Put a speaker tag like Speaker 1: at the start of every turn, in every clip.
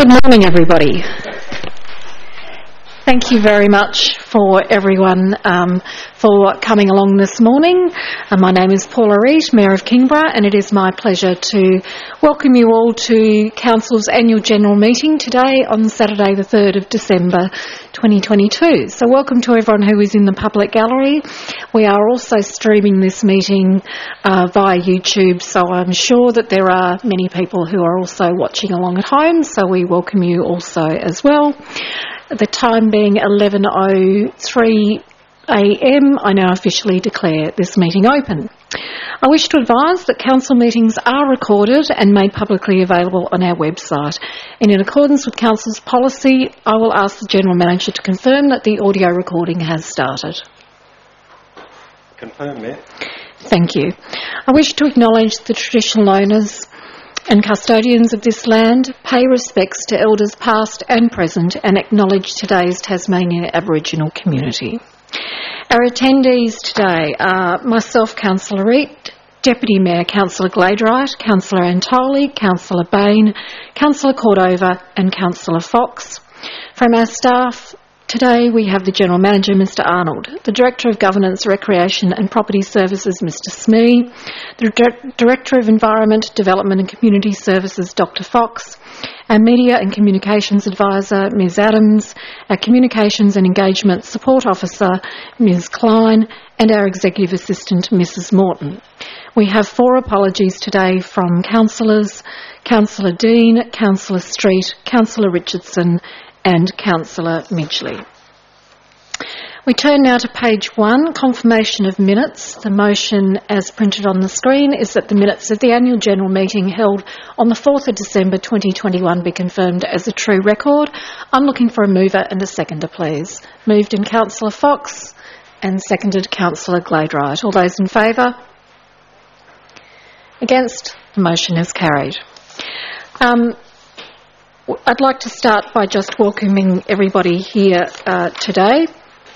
Speaker 1: Good morning, everybody. Thank you very much for everyone for coming along this morning. My name is Paula Reid, Mayor of Kingborough, and it is my pleasure to welcome you all to Council's annual general meeting today on Saturday the 3rd of December 2022. So welcome to everyone who is in the public gallery. We are also streaming this meeting via YouTube, so I'm sure that there are many people who are also watching along at home, so we welcome you also as well. The time being 11:03 a.m, I now officially declare this meeting open. I wish to advise that council meetings are recorded and made publicly available on our website. And in accordance with council's policy, I will ask the General Manager to confirm that the audio recording has started.
Speaker 2: Confirm, Mayor.
Speaker 1: Thank you. I wish to acknowledge the traditional owners and custodians of this land, pay respects to elders past and present, and acknowledge today's Tasmanian Aboriginal community. Our attendees today are myself, Councillor Reid, Deputy Mayor Councillor Gladright, Councillor Antoli, Councillor Bain, Councillor Cordova and Councillor Fox. From our staff today we have the General Manager, Mr Arnold, the Director of Governance, Recreation and Property Services, Mr Smee, the Director of Environment, Development and Community Services, Dr Fox, our Media and Communications Advisor, Ms Adams, our Communications and Engagement Support Officer, Ms Klein, and our Executive Assistant, Mrs Morton. We have 4 apologies today from councillors, Councillor Dean, Councillor Street, Councillor Richardson and Councillor Midgley. We turn now to page 1, confirmation of minutes. The motion as printed on the screen is that the minutes of the annual general meeting held on the 4th of December 2021 be confirmed as a true record. I'm looking for a mover and a seconder, please. Moved in Councillor Fox and seconded Councillor Gladright. All those in favour? Against? The motion is carried. I'd like to start by just welcoming everybody here today.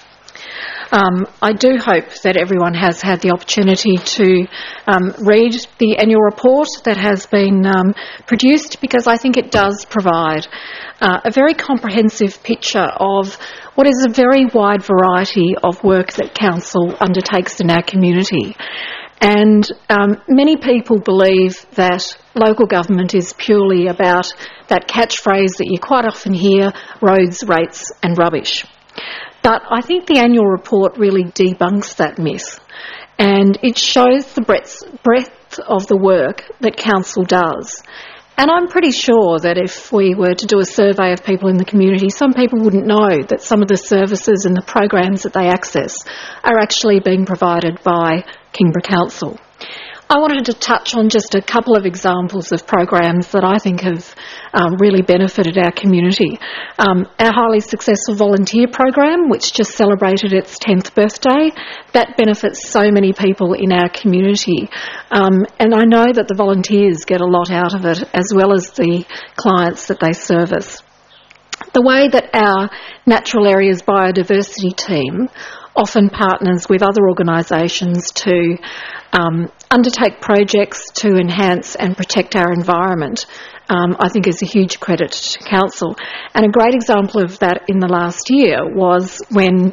Speaker 1: I do hope that everyone has had the opportunity to read the annual report that has been produced, because I think it does provide a very comprehensive picture of what is a very wide variety of work that Council undertakes in our community. And many people believe that local government is purely about that catchphrase that you quite often hear, roads, rates and rubbish. But I think the annual report really debunks that myth, and it shows the breadth of the work that Council does. And I'm pretty sure that if we were to do a survey of people in the community, some people wouldn't know that some of the services and the programs that they access are actually being provided by Kingborough Council. I wanted to touch on just a couple of examples of programs that I think have really benefited our community. Our highly successful volunteer program, which just celebrated its 10th birthday, that benefits so many people in our community. And I know that the volunteers get a lot out of it, as well as the clients that they service. The way that our Natural Areas Biodiversity team often partners with other organisations to undertake projects to enhance and protect our environment, I think is a huge credit to Council. And a great example of that in the last year was when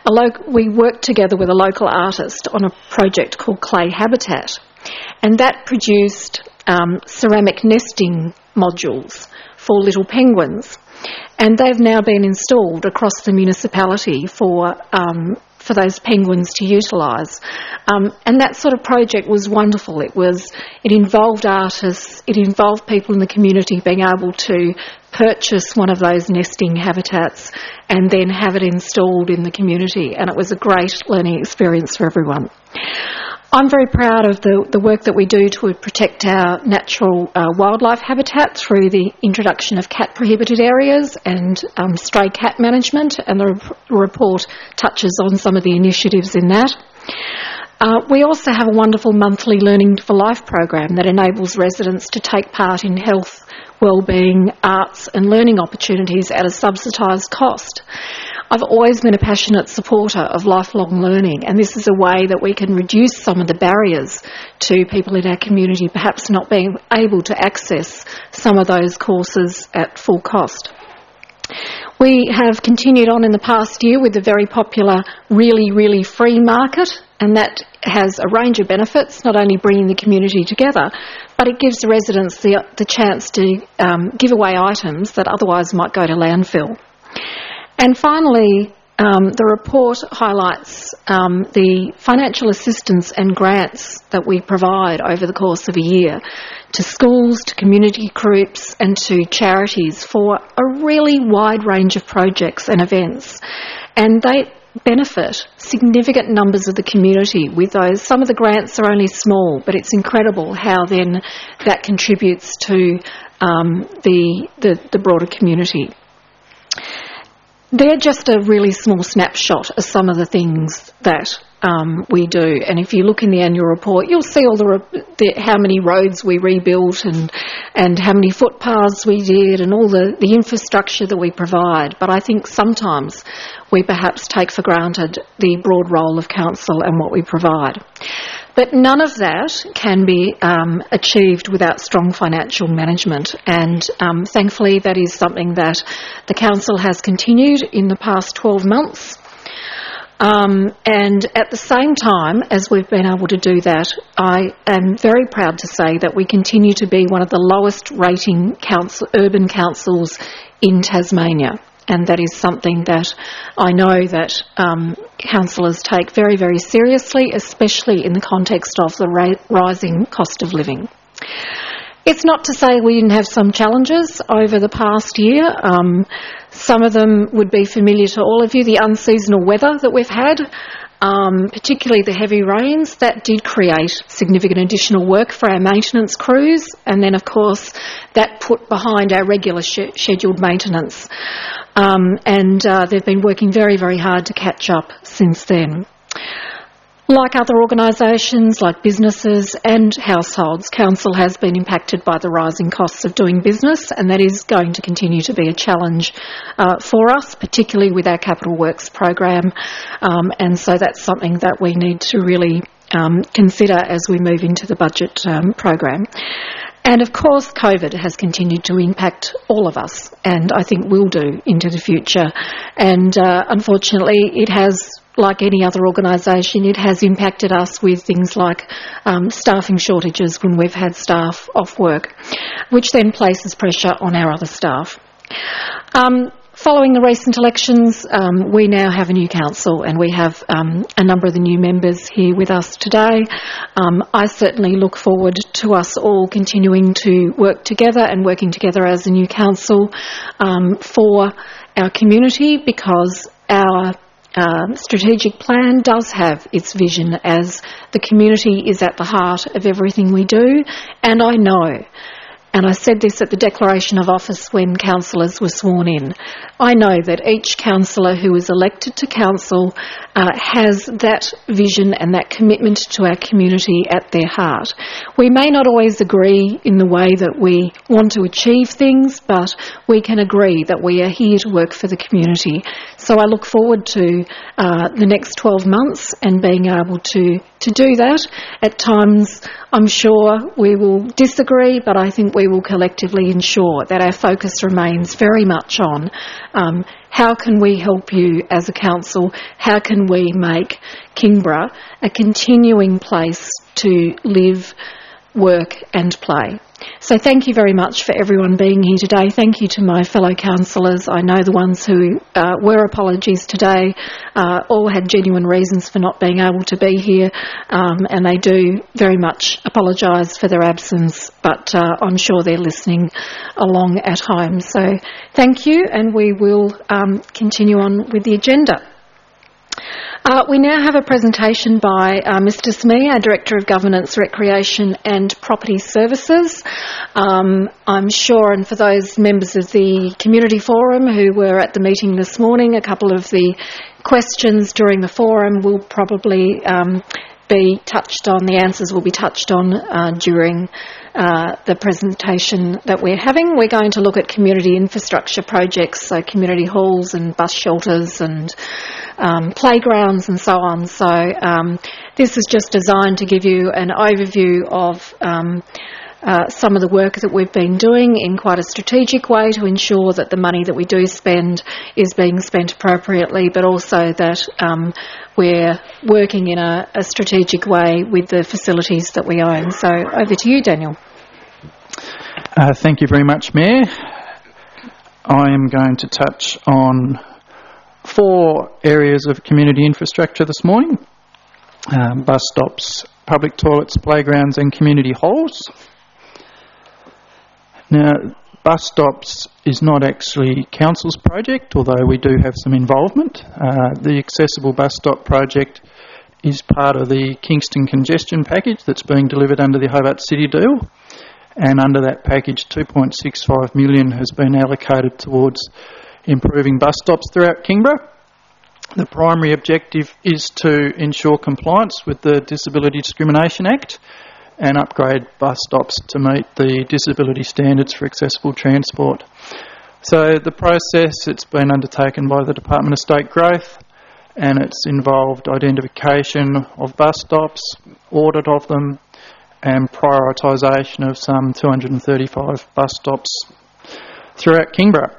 Speaker 1: we worked together with a local artist on a project called Clay Habitat, and that produced ceramic nesting modules for little penguins. And they've now been installed across the municipality for those penguins to utilise. And that sort of project was wonderful. It involved artists, it involved people in the community being able to purchase one of those nesting habitats and then have it installed in the community. And it was a great learning experience for everyone. I'm very proud of the work that we do to protect our natural wildlife habitat through the introduction of cat prohibited areas and stray cat management, and the report touches on some of the initiatives in that. We also have a wonderful monthly Learning for Life program that enables residents to take part in health, wellbeing, arts and learning opportunities at a subsidised cost. I've always been a passionate supporter of lifelong learning, and this is a way that we can reduce some of the barriers to people in our community perhaps not being able to access some of those courses at full cost. We have continued on in the past year with the very popular Really, Really Free market, and that has a range of benefits, not only bringing the community together, but it gives the residents the chance to give away items that otherwise might go to landfill. And finally, the report highlights the financial assistance and grants that we provide over the course of a year to schools, to community groups and to charities for a really wide range of projects and events. And they benefit significant numbers of the community with those. Some of the grants are only small, but it's incredible how then that contributes to the broader community. They're just a really small snapshot of some of the things that we do. And if you look in the annual report, you'll see all how many roads we rebuilt and how many footpaths we did and all the infrastructure that we provide. But I think sometimes we perhaps take for granted the broad role of council and what we provide. But none of that can be achieved without strong financial management, and thankfully that is something that the council has continued in the past 12 months. And at the same time as we've been able to do that, I am very proud to say that we continue to be one of the lowest rating urban councils in Tasmania. And that is something that I know that councillors take very, very seriously, especially in the context of the rising cost of living. It's not to say we didn't have some challenges over the past year. Some of them would be familiar to all of you. The unseasonal weather that we've had, particularly the heavy rains, that did create significant additional work for our maintenance crews, and then of course that put behind our regular scheduled maintenance. They've been working very, very hard to catch up since then. Like other organisations, like businesses and households, council has been impacted by the rising costs of doing business, and that is going to continue to be a challenge for us, particularly with our capital works program. And so that's something that we need to really consider as we move into the budget program. And of course, COVID has continued to impact all of us, and I think will do into the future. And unfortunately, it has, like any other organisation, it has impacted us with things like staffing shortages when we've had staff off work, which then places pressure on our other staff. Following the recent elections, we now have a new council, and we have a number of the new members here with us today. I certainly look forward to us all continuing to work together and working together as a new council for our community, because our strategic plan does have its vision as the community is at the heart of everything we do. And I know, and I said this at the declaration of office when councillors were sworn in, I know that each councillor who is elected to council has that vision and that commitment to our community at their heart. We may not always agree in the way that we want to achieve things, but we can agree that we are here to work for the community. So I look forward to the next 12 months and being able to do that. At times, I'm sure we will disagree, but I think we will collectively ensure that our focus remains very much on how can we help you as a council, how can we make Kingborough a continuing place to live, work and play. So thank you very much for everyone being here today. Thank you to my fellow councillors. I know the ones who were apologies today all had genuine reasons for not being able to be here, and they do very much apologise for their absence, but I'm sure they're listening along at home. So thank you, and we will continue on with the agenda. We now have a presentation by Mr Smee, our Director of Governance, Recreation and Property Services. I'm sure, and for those members of the Community Forum who were at the meeting this morning, a couple of the questions during the forum will probably be touched on, the answers will be touched on during the presentation that we're having. We're going to look at community infrastructure projects, so community halls and bus shelters and playgrounds and so on. So this is just designed to give you an overview of some of the work that we've been doing in quite a strategic way to ensure that the money that we do spend is being spent appropriately, but also that we're working in a strategic way with the facilities that we own. So over to you, Daniel.
Speaker 2: Thank you very much, Mayor. I am going to touch on 4 areas of community infrastructure this morning: bus stops, public toilets, playgrounds and community halls. Now, bus stops is not actually Council's project, although we do have some involvement. The Accessible Bus Stop project is part of the Kingston Congestion Package that's being delivered under the Hobart City Deal, and under that package $2.65 million has been allocated towards improving bus stops throughout Kingborough. The primary objective is to ensure compliance with the Disability Discrimination Act and upgrade bus stops to meet the disability standards for accessible transport. So the process, it's been undertaken by the Department of State Growth, and it's involved identification of bus stops, audit of them, and prioritisation of some 235 bus stops throughout Kingborough.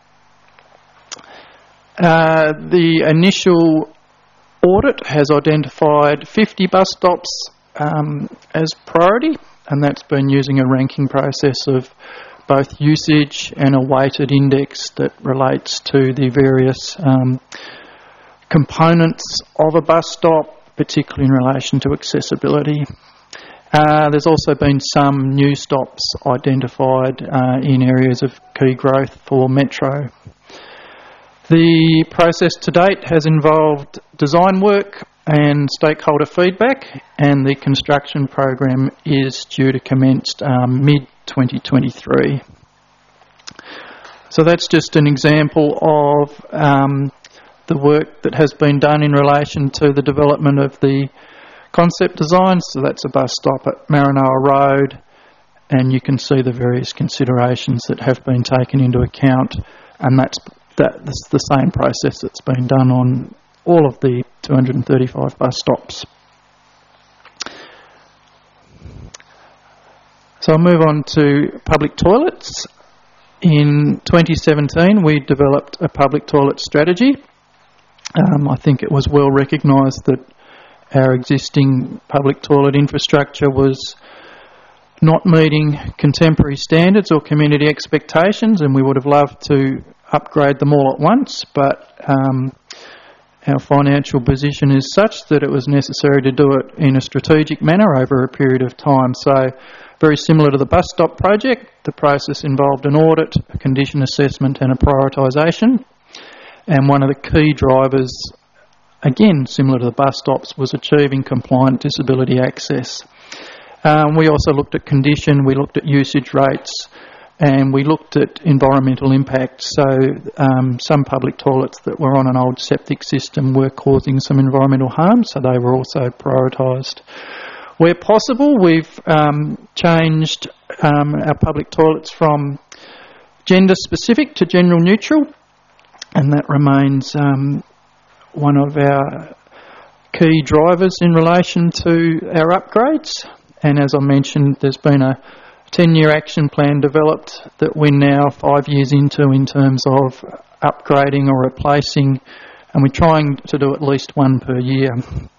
Speaker 2: The initial audit has identified 50 bus stops as priority, and that's been using a ranking process of both usage and a weighted index that relates to the various components of a bus stop, particularly in relation to accessibility. There's also been some new stops identified in areas of key growth for Metro. The process to date has involved design work and stakeholder feedback, and the construction program is due to commence mid-2023. So that's just an example of the work that has been done in relation to the development of the concept design. So that's a bus stop at Maranoa Road, and you can see the various considerations that have been taken into account, and that's the same process that's been done on all of the 235 bus stops. So I'll move on to public toilets. In 2017 we developed a public toilet strategy. I think it was well recognised that our existing public toilet infrastructure was not meeting contemporary standards or community expectations, and we would have loved to upgrade them all at once, but our financial position is such that it was necessary to do it in a strategic manner over a period of time. So very similar to the bus stop project, the process involved an audit, a condition assessment and a prioritisation. And one of the key drivers, again similar to the bus stops, was achieving compliant disability access. We also looked at condition, we looked at usage rates, and we looked at environmental impact. So some public toilets that were on an old septic system were causing some environmental harm, so they were also prioritised. Where possible, we've changed our public toilets from gender specific to general neutral, and that remains one of our key drivers in relation to our upgrades. And as I mentioned, there's been a 10-year action plan developed that we're now 5 years into in terms of upgrading or replacing, and we're trying to do at least one per year.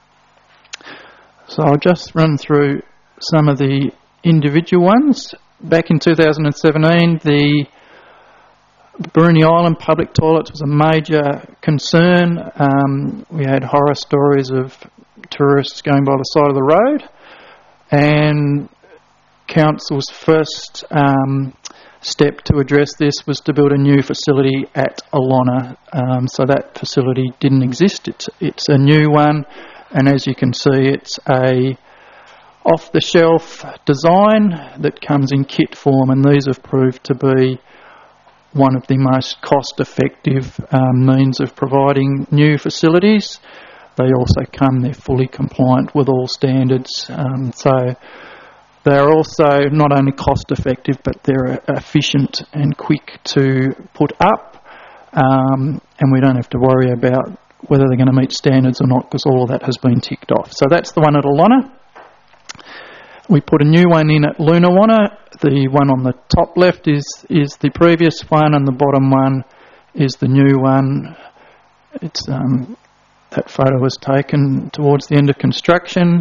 Speaker 2: So I'll just run through some of the individual ones. Back in 2017, the Bruny Island public toilets was a major concern. We had horror stories of tourists going by the side of the road, and Council's first step to address this was to build a new facility at Alona. So that facility didn't exist. It's a new one, and as you can see, it's a off-the-shelf design that comes in kit form, and these have proved to be one of the most cost-effective means of providing new facilities. they also they're fully compliant with all standards. So they're also not only cost effective, but they're efficient and quick to put up, and we don't have to worry about whether they're going to meet standards or not, because all of that has been ticked off. So that's the one at Alonna. We put a new one in at Lunawanna. The one on the top left is the previous one, and the bottom one is the new one. It's that photo was taken towards the end of construction.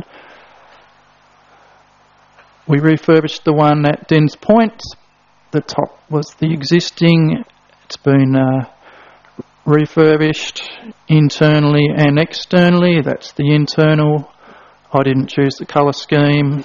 Speaker 2: We refurbished the one at Dens Point. The top was the existing. It's been refurbished internally and externally. That's the internal. I didn't choose the colour scheme.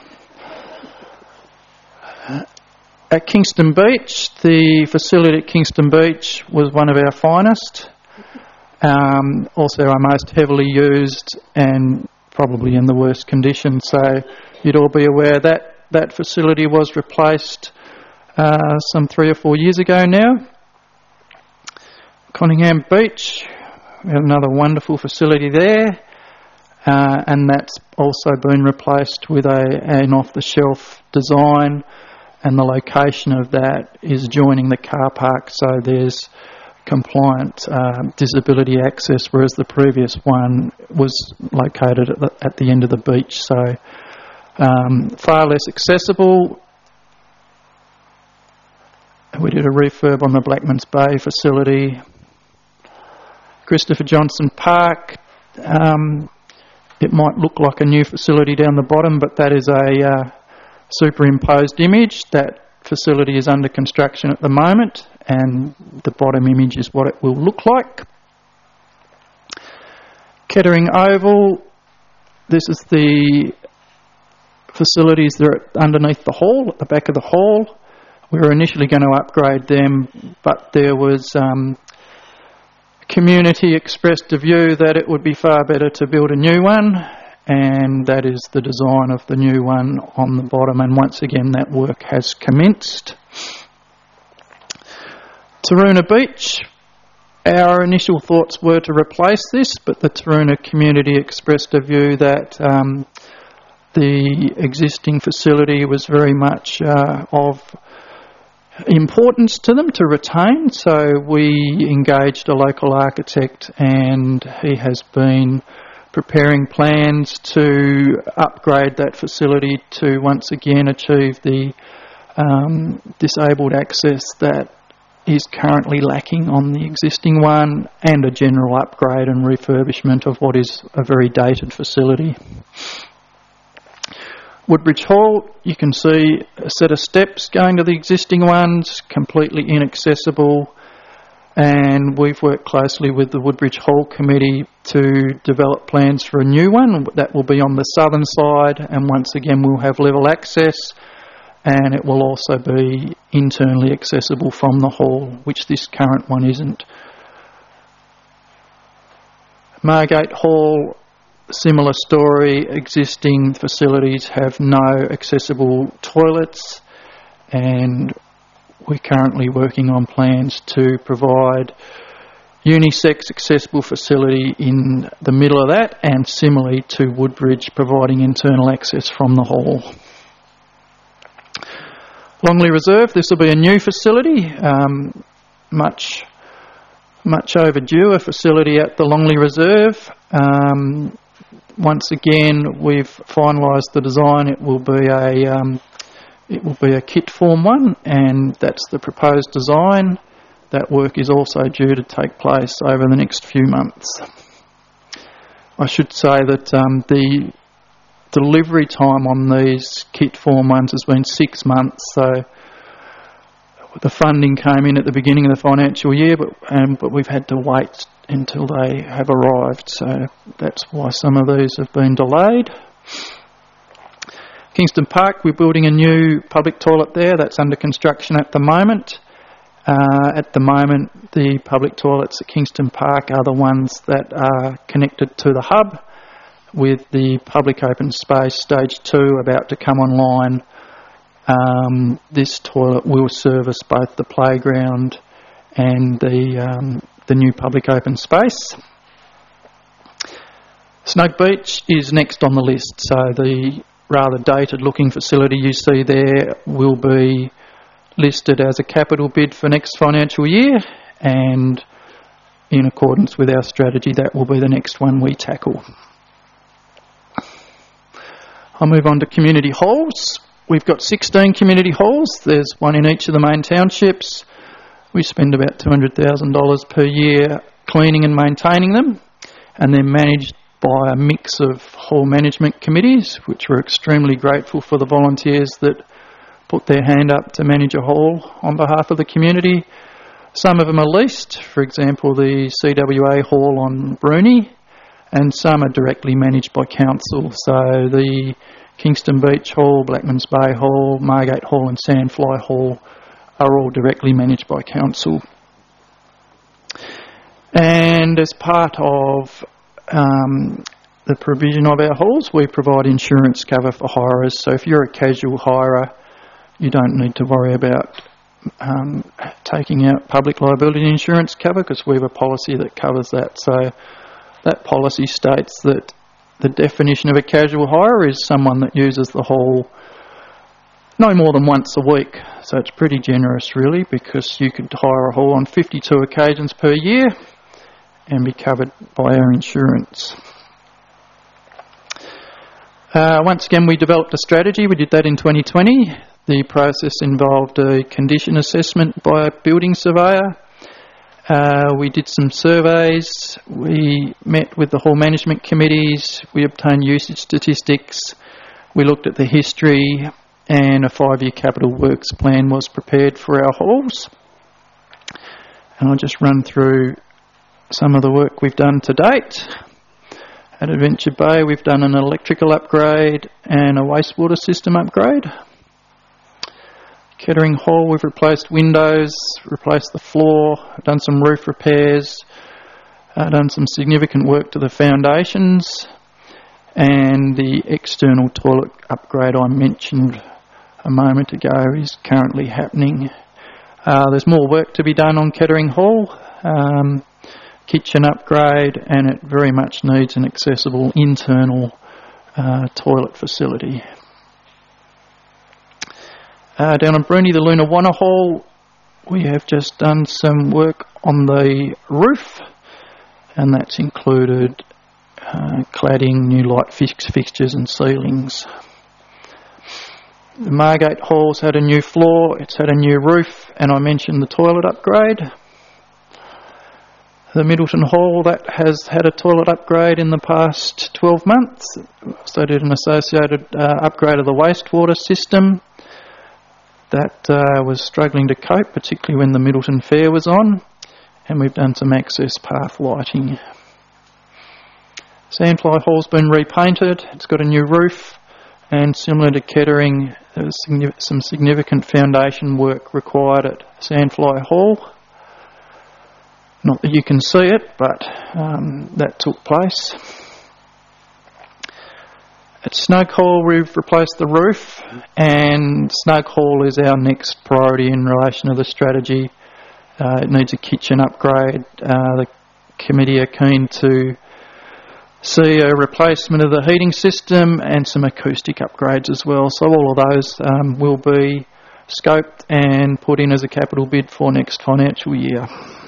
Speaker 2: At Kingston Beach, the facility at Kingston Beach was one of our finest. Also our most heavily used and probably in the worst condition. So you'd all be aware that facility was replaced some 3 or 4 years ago now. Conningham Beach, we have another wonderful facility there, and that's also been replaced with an off-the-shelf design, and the location of that is joining the car park, so there's compliant disability access, whereas the previous one was located at the end of the beach, so far less accessible. We did a refurb on the Blackmans Bay facility. Christopher Johnson Park, it might look like a new facility down the bottom, but that is a superimposed image. That facility is under construction at the moment, and the bottom image is what it will look like. Kettering Oval, this is the facilities that are underneath the hall, at the back of the hall. We were initially going to upgrade them, but there was community expressed a view that it would be far better to build a new one, and that is the design of the new one on the bottom, and once again that work has commenced. Taroona Beach, our initial thoughts were to replace this, but the Taroona community expressed a view that the existing facility was very much of importance to them to retain, so we engaged a local architect, and he has been preparing plans to upgrade that facility to once again achieve the disabled access that is currently lacking on the existing one, and a general upgrade and refurbishment of what is a very dated facility. Woodbridge Hall, you can see a set of steps going to the existing ones, completely inaccessible, and we've worked closely with the Woodbridge Hall Committee to develop plans for a new one that will be on the southern side, and once again we'll have level access, and it will also be internally accessible from the hall, which this current one isn't. Margate Hall, similar story. Existing facilities have no accessible toilets, and we're currently working on plans to provide unisex accessible facility in the middle of that, and similarly to Woodbridge, providing internal access from the hall. Longley Reserve, this will be a new facility, much overdue, a facility at the Longley Reserve. Once again, we've finalised the design. It will be a kit form one, and that's the proposed design. That work is also due to take place over the next few months. I should say that the delivery time on these kit form ones has been 6 months, so the funding came in at the beginning of the financial year, but we've had to wait until they have arrived, so that's why some of these have been delayed. Kingston Park, we're building a new public toilet there. That's under construction at the moment. At the moment, the public toilets at Kingston Park are the ones that are connected to the hub, with the public open space stage 2 about to come online. This toilet will service both the playground and the new public open space. Snug Beach is next on the list, so the rather dated looking facility you see there will be listed as a capital bid for next financial year, and in accordance with our strategy that will be the next one we tackle. I'll move on to community halls. We've got 16 community halls. There's one in each of the main townships. We spend about $200,000 per year cleaning and maintaining them, and they're managed by a mix of hall management committees, which we're extremely grateful for the volunteers that put their hand up to manage a hall on behalf of the community. Some of them are leased, for example the CWA hall on Bruni, and some are directly managed by council, so the Kingston Beach Hall, Blackmans Bay Hall, Margate Hall and Sandfly Hall are all directly managed by council. And as part of the provision of our halls, we provide insurance cover for hirers. So if you're a casual hirer, you don't need to worry about taking out public liability insurance cover, because we have a policy that covers that. So that policy states that the definition of a casual hirer is someone that uses the hall no more than once a week. So it's pretty generous really, because you could hire a hall on 52 occasions per year and be covered by our insurance. Once again, we developed a strategy. We did that in 2020. The process involved a condition assessment by a building surveyor. We did some surveys. We met with the hall management committees. We obtained usage statistics. We looked at the history, and a 5-year capital works plan was prepared for our halls. And I'll just run through some of the work we've done to date. At Adventure Bay, we've done an electrical upgrade and a wastewater system upgrade. Kettering Hall, we've replaced windows, replaced the floor, done some roof repairs, done some significant work to the foundations, and the external toilet upgrade I mentioned a moment ago is currently happening. There's more work to be done on Kettering Hall. Kitchen upgrade, and it very much needs an accessible internal toilet facility. Down on Bruni, the Lunawanna Hall, we have just done some work on the roof, and that's included cladding, new light fixtures and ceilings. The Margate Hall's had a new floor, it's had a new roof, and I mentioned the toilet upgrade. The Middleton Hall, that has had a toilet upgrade in the past 12 months. So did an associated upgrade of the wastewater system. That was struggling to cope, particularly when the Middleton Fair was on. And we've done some access path lighting. Sandfly Hall's been repainted. It's got a new roof. And similar to Kettering, there's some significant foundation work required at Sandfly Hall. Not that you can see it, but that took place. At Snug Hall, we've replaced the roof, and Snug Hall is our next priority in relation to the strategy. It needs a kitchen upgrade. The committee are keen to see a replacement of the heating system and some acoustic upgrades as well. So all of those will be scoped and put in as a capital bid for next financial year.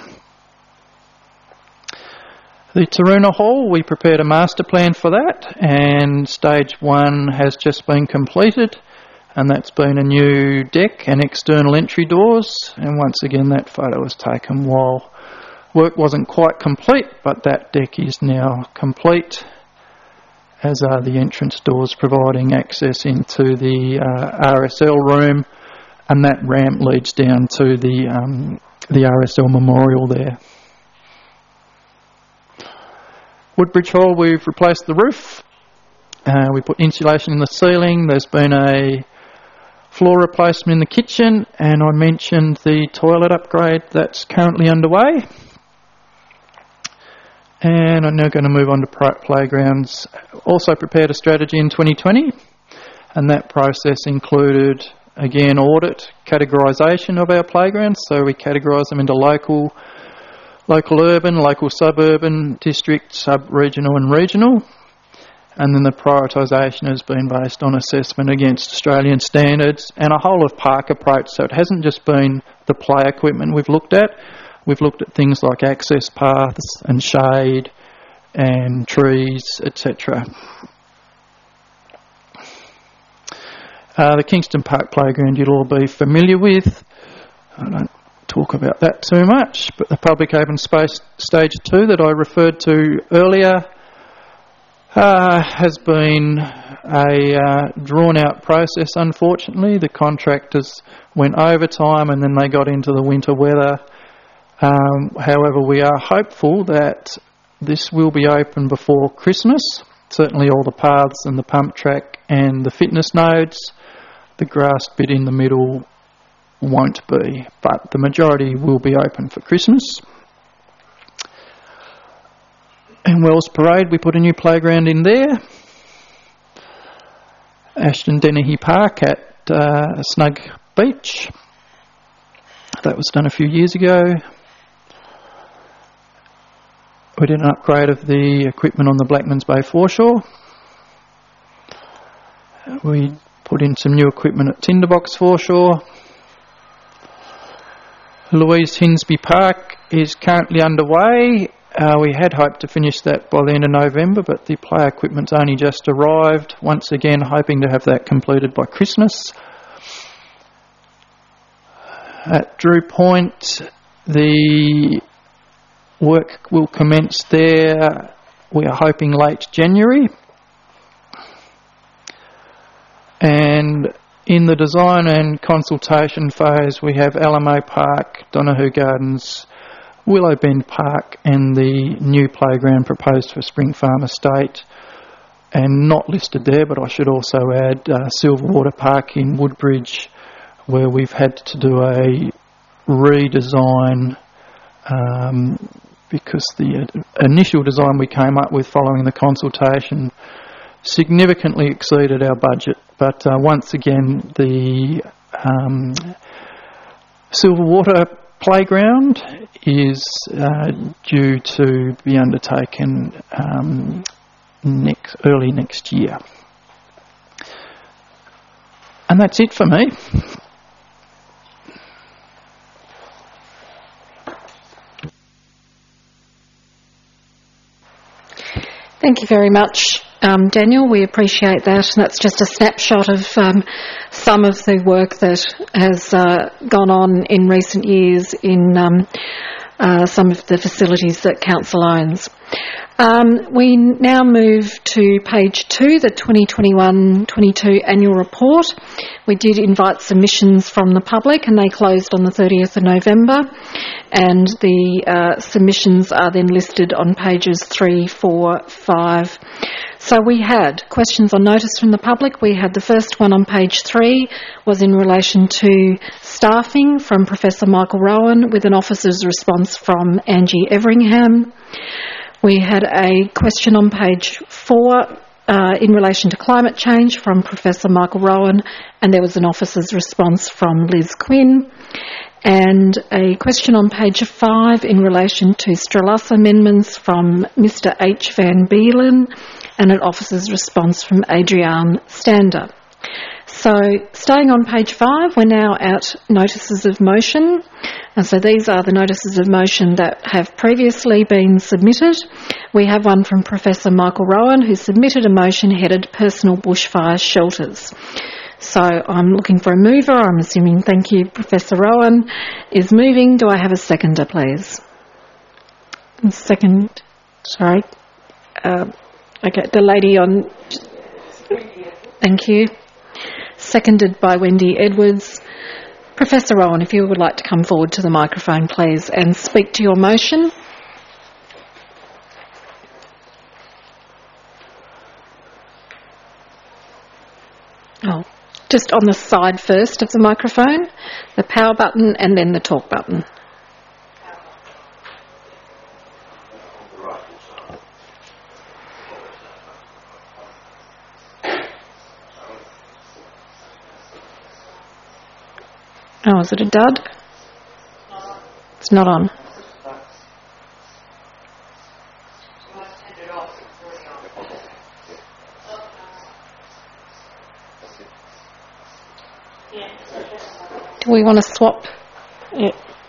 Speaker 2: The Taroona Hall, we prepared a master plan for that, and stage 1 has just been completed, and that's been a new deck and external entry doors, and once again that photo was taken while work wasn't quite complete, but that deck is now complete, as are the entrance doors providing access into the RSL room, and that ramp leads down to the RSL memorial there. Woodbridge Hall, we've replaced the roof. We put insulation in the ceiling. There's been a floor replacement in the kitchen, and I mentioned the toilet upgrade that's currently underway. And I'm now going to move on to playgrounds. Also prepared a strategy in 2020, and that process included, again, audit, categorisation of our playgrounds. So we categorise them into local urban, local suburban, district, sub-regional and regional. and then the prioritisation has been based on assessment against Australian standards and a whole of park approach. So it hasn't just been the play equipment we've looked at. We've looked at things like access paths and shade and trees, etc. The Kingston Park Playground you'll all be familiar with. I don't talk about that too much, but the Public Open Space Stage 2 that I referred to earlier has been a drawn-out process, unfortunately. The contractors went overtime and then they got into the winter weather. However, we are hopeful that this will be open before Christmas. Certainly all the paths and the pump track and the fitness nodes. The grass bit in the middle won't be, but the majority will be open for Christmas. In Wells Parade, we put a new playground in there. Ashton Dennehy Park at Snug Beach. That was done a few years ago. We did an upgrade of the equipment on the Blackmans Bay foreshore. We put in some new equipment at Tinderbox foreshore. Louise Hinsby Park is currently underway. We had hoped to finish that by the end of November, but the play equipment's only just arrived. Once again, hoping to have that completed by Christmas. At Drew Point, the work will commence there, we are hoping late January. And in the design and consultation phase, we have Alamo Park, Donahue Gardens, Willow Bend Park and the new playground proposed for Spring Farm Estate. And not listed there, but I should also add Silverwater Park in Woodbridge, where we've had to do a redesign because the initial design we came up with following the consultation significantly exceeded our budget. But once again, the Silverwater playground is due to be undertaken early next year. And that's it for me.
Speaker 1: Thank you very much, Daniel. We appreciate that. And that's just a snapshot of some of the work that has gone on in recent years in some of the facilities that Council owns. We now move to page 2, the 2021-22 annual report. We did invite submissions from the public and they closed on the 30th of November, and the submissions are then listed on pages 3, 4, 5. So we had questions on notice from the public. We had the first one on page 3 was in relation to staffing from Professor Michael Rowan with an officer's response from Angie Everingham. We had a question on page 4 in relation to climate change from Professor Michael Rowan, and there was an officer's response from Liz Quinn. And a question on page 5 in relation to Strelas amendments from Mr H. Van Beelen, and an officer's response from Adrienne Stander. So staying on page 5, we're now at notices of motion. And so these are the notices of motion that have previously been submitted. We have one from Professor Michael Rowan, who submitted a motion headed Personal Bushfire Shelters. So I'm looking for a mover. I'm assuming, thank you, Professor Rowan is moving. Do I have a seconder, please? Second, sorry. Okay, the lady on... Thank you. Seconded by Wendy Edwards. Professor Rowan, if you would like to come forward to the microphone, please, and speak to your motion. Oh, just on the side first of the microphone, the power button and then the talk button. Oh, is it a dud? It's not on. Do we want to swap? Yeah.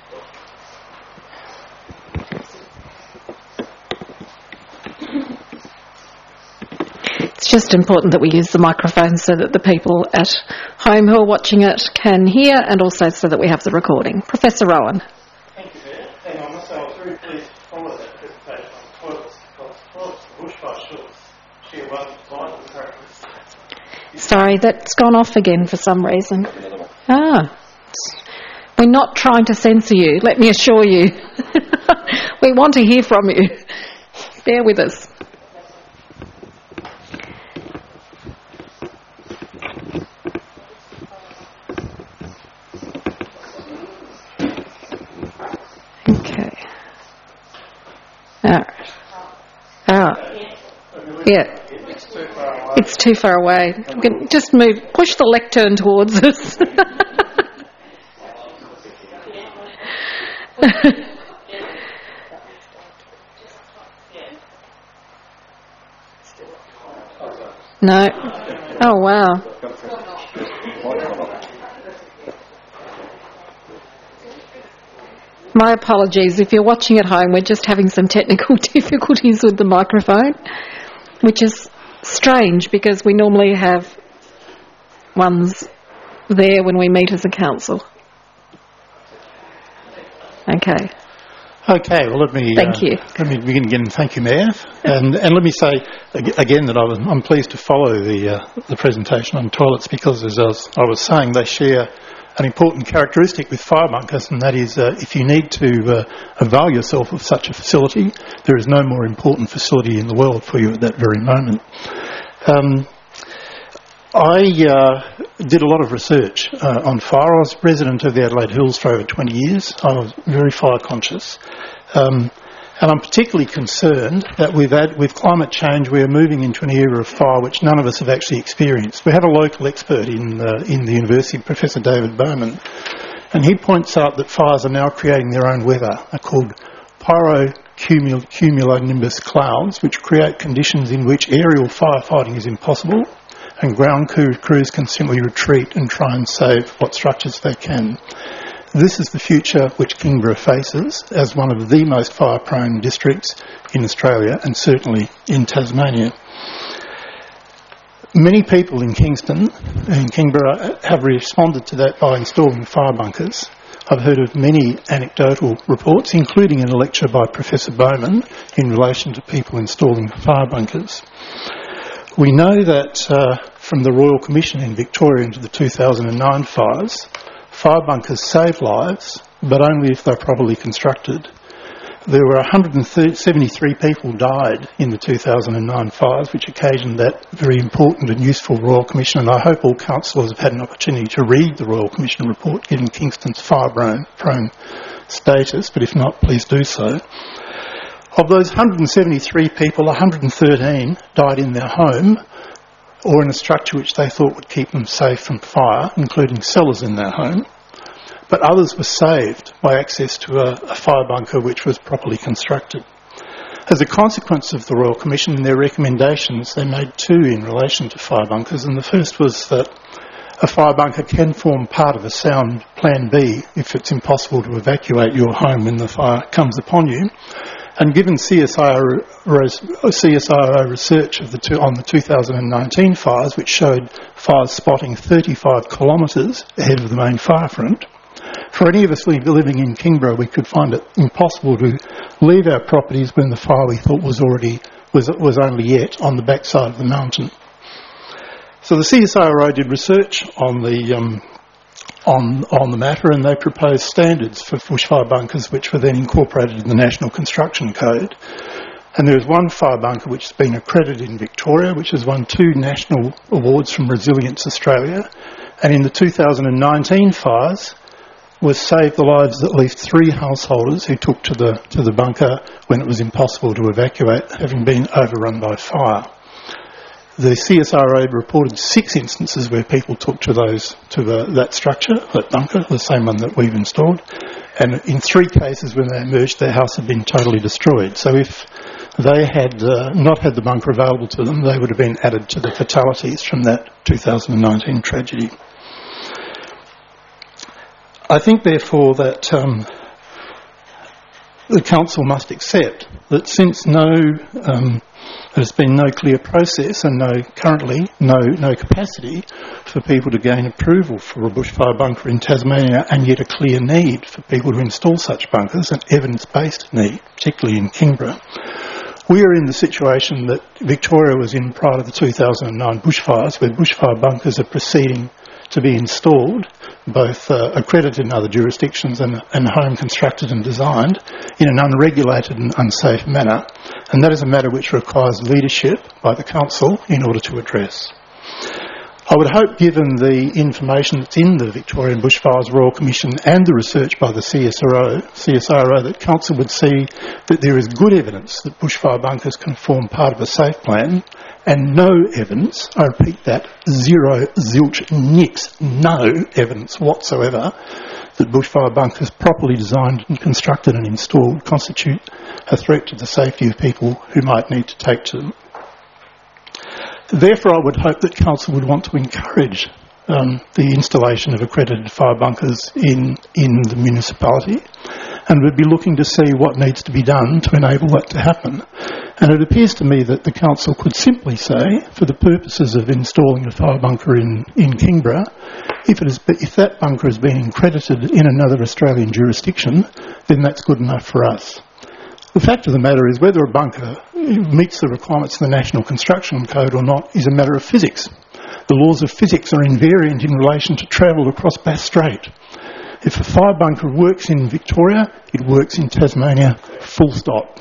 Speaker 1: It's just important that we use the microphone so that the people at home who are watching it can hear, and also so that we have the recording. Professor Rowan.
Speaker 3: Thank you, Mayor. And I must say I was very pleased to follow that presentation on toilets, because toilets for bushfire shelters share one vital characteristic.
Speaker 1: Sorry, that's gone off again for some reason. We're not trying to censor you, let me assure you. We want to hear from you. Bear with us. Okay. All right. Yeah. It's too far away. We can just push the lectern towards us. No. Oh, wow. My apologies. If you're watching at home, we're just having some technical difficulties with the microphone, which is strange because we normally have ones there when we meet as a council. Okay.
Speaker 3: Okay, well,
Speaker 1: Thank you.
Speaker 3: Let me begin again. Thank you, Mayor. And let me say again that I'm pleased to follow the presentation on toilets, because, as I was saying, they share an important characteristic with fire bunkers, and that is if you need to avail yourself of such a facility, there is no more important facility in the world for you at that very moment. I did a lot of research on fire. I was resident of the Adelaide Hills for over 20 years. I was very fire conscious. And I'm particularly concerned that with climate change, we are moving into an era of fire which none of us have actually experienced. We have a local expert in the university, Professor David Bowman, and he points out that fires are now creating their own weather. They're called pyrocumulonimbus clouds, which create conditions in which aerial firefighting is impossible, and ground crews can simply retreat and try and save what structures they can. This is the future which Kingborough faces as one of the most fire-prone districts in Australia, and certainly in Tasmania. Many people in Kingston and Kingborough have responded to that by installing fire bunkers. I've heard of many anecdotal reports, including in a lecture by Professor Bowman, in relation to people installing fire bunkers. We know that from the Royal Commission in Victoria into the 2009 fires, fire bunkers save lives, but only if they're properly constructed. There were 173 people died in the 2009 fires, which occasioned that very important and useful Royal Commission, and I hope all councillors have had an opportunity to read the Royal Commission report given Kingston's fire-prone status, but if not, please do so. Of those 173 people, 113 died in their home or in a structure which they thought would keep them safe from fire, including cellars in their home. But others were saved by access to a fire bunker which was properly constructed. As a consequence of the Royal Commission and their recommendations, they made two in relation to fire bunkers, and the first was that a fire bunker can form part of a sound Plan B if it's impossible to evacuate your home when the fire comes upon you. And given CSIRO research on the 2019 fires, which showed fires spotting 35 kilometres ahead of the main fire front, for any of us living in Kingborough, we could find it impossible to leave our properties when the fire we thought was only yet on the backside of the mountain. So the CSIRO did research on the matter, and they proposed standards for bushfire bunkers, which were then incorporated in the National Construction Code. And there is one fire bunker which has been accredited in Victoria, which has won 2 national awards from Resilience Australia, and in the 2019 fires was saved the lives of at least 3 householders who took to the bunker when it was impossible to evacuate, having been overrun by fire. The CSIRO reported 6 instances where people took to that structure, that bunker, the same one that we've installed, and in 3 cases when they emerged, their house had been totally destroyed. So if they had not had the bunker available to them, they would have been added to the fatalities from that 2019 tragedy. I think, therefore, that the Council must accept that since there's been no clear process and currently no capacity for people to gain approval for a bushfire bunker in Tasmania, and yet a clear need for people to install such bunkers, an evidence-based need, particularly in Kingborough, we are in the situation that Victoria was in prior to the 2009 bushfires, where bushfire bunkers are proceeding to be installed, both accredited in other jurisdictions and home constructed and designed, in an unregulated and unsafe manner. And that is a matter which requires leadership by the Council in order to address. I would hope, given the information that's in the Victorian Bushfires Royal Commission and the research by the CSIRO, that Council would see that there is good evidence that bushfire bunkers can form part of a safe plan, and no evidence, I repeat that, zero, zilch, nix, no evidence whatsoever that bushfire bunkers properly designed and constructed and installed constitute a threat to the safety of people who might need to take to them. Therefore, I would hope that Council would want to encourage the installation of accredited fire bunkers in the municipality, and would be looking to see what needs to be done to enable that to happen. And it appears to me that the Council could simply say, for the purposes of installing a fire bunker in Kingborough, if that bunker has been accredited in another Australian jurisdiction, then that's good enough for us. The fact of the matter is, whether a bunker meets the requirements of the National Construction Code or not is a matter of physics. The laws of physics are invariant in relation to travel across Bass Strait. If a fire bunker works in Victoria, it works in Tasmania, full stop.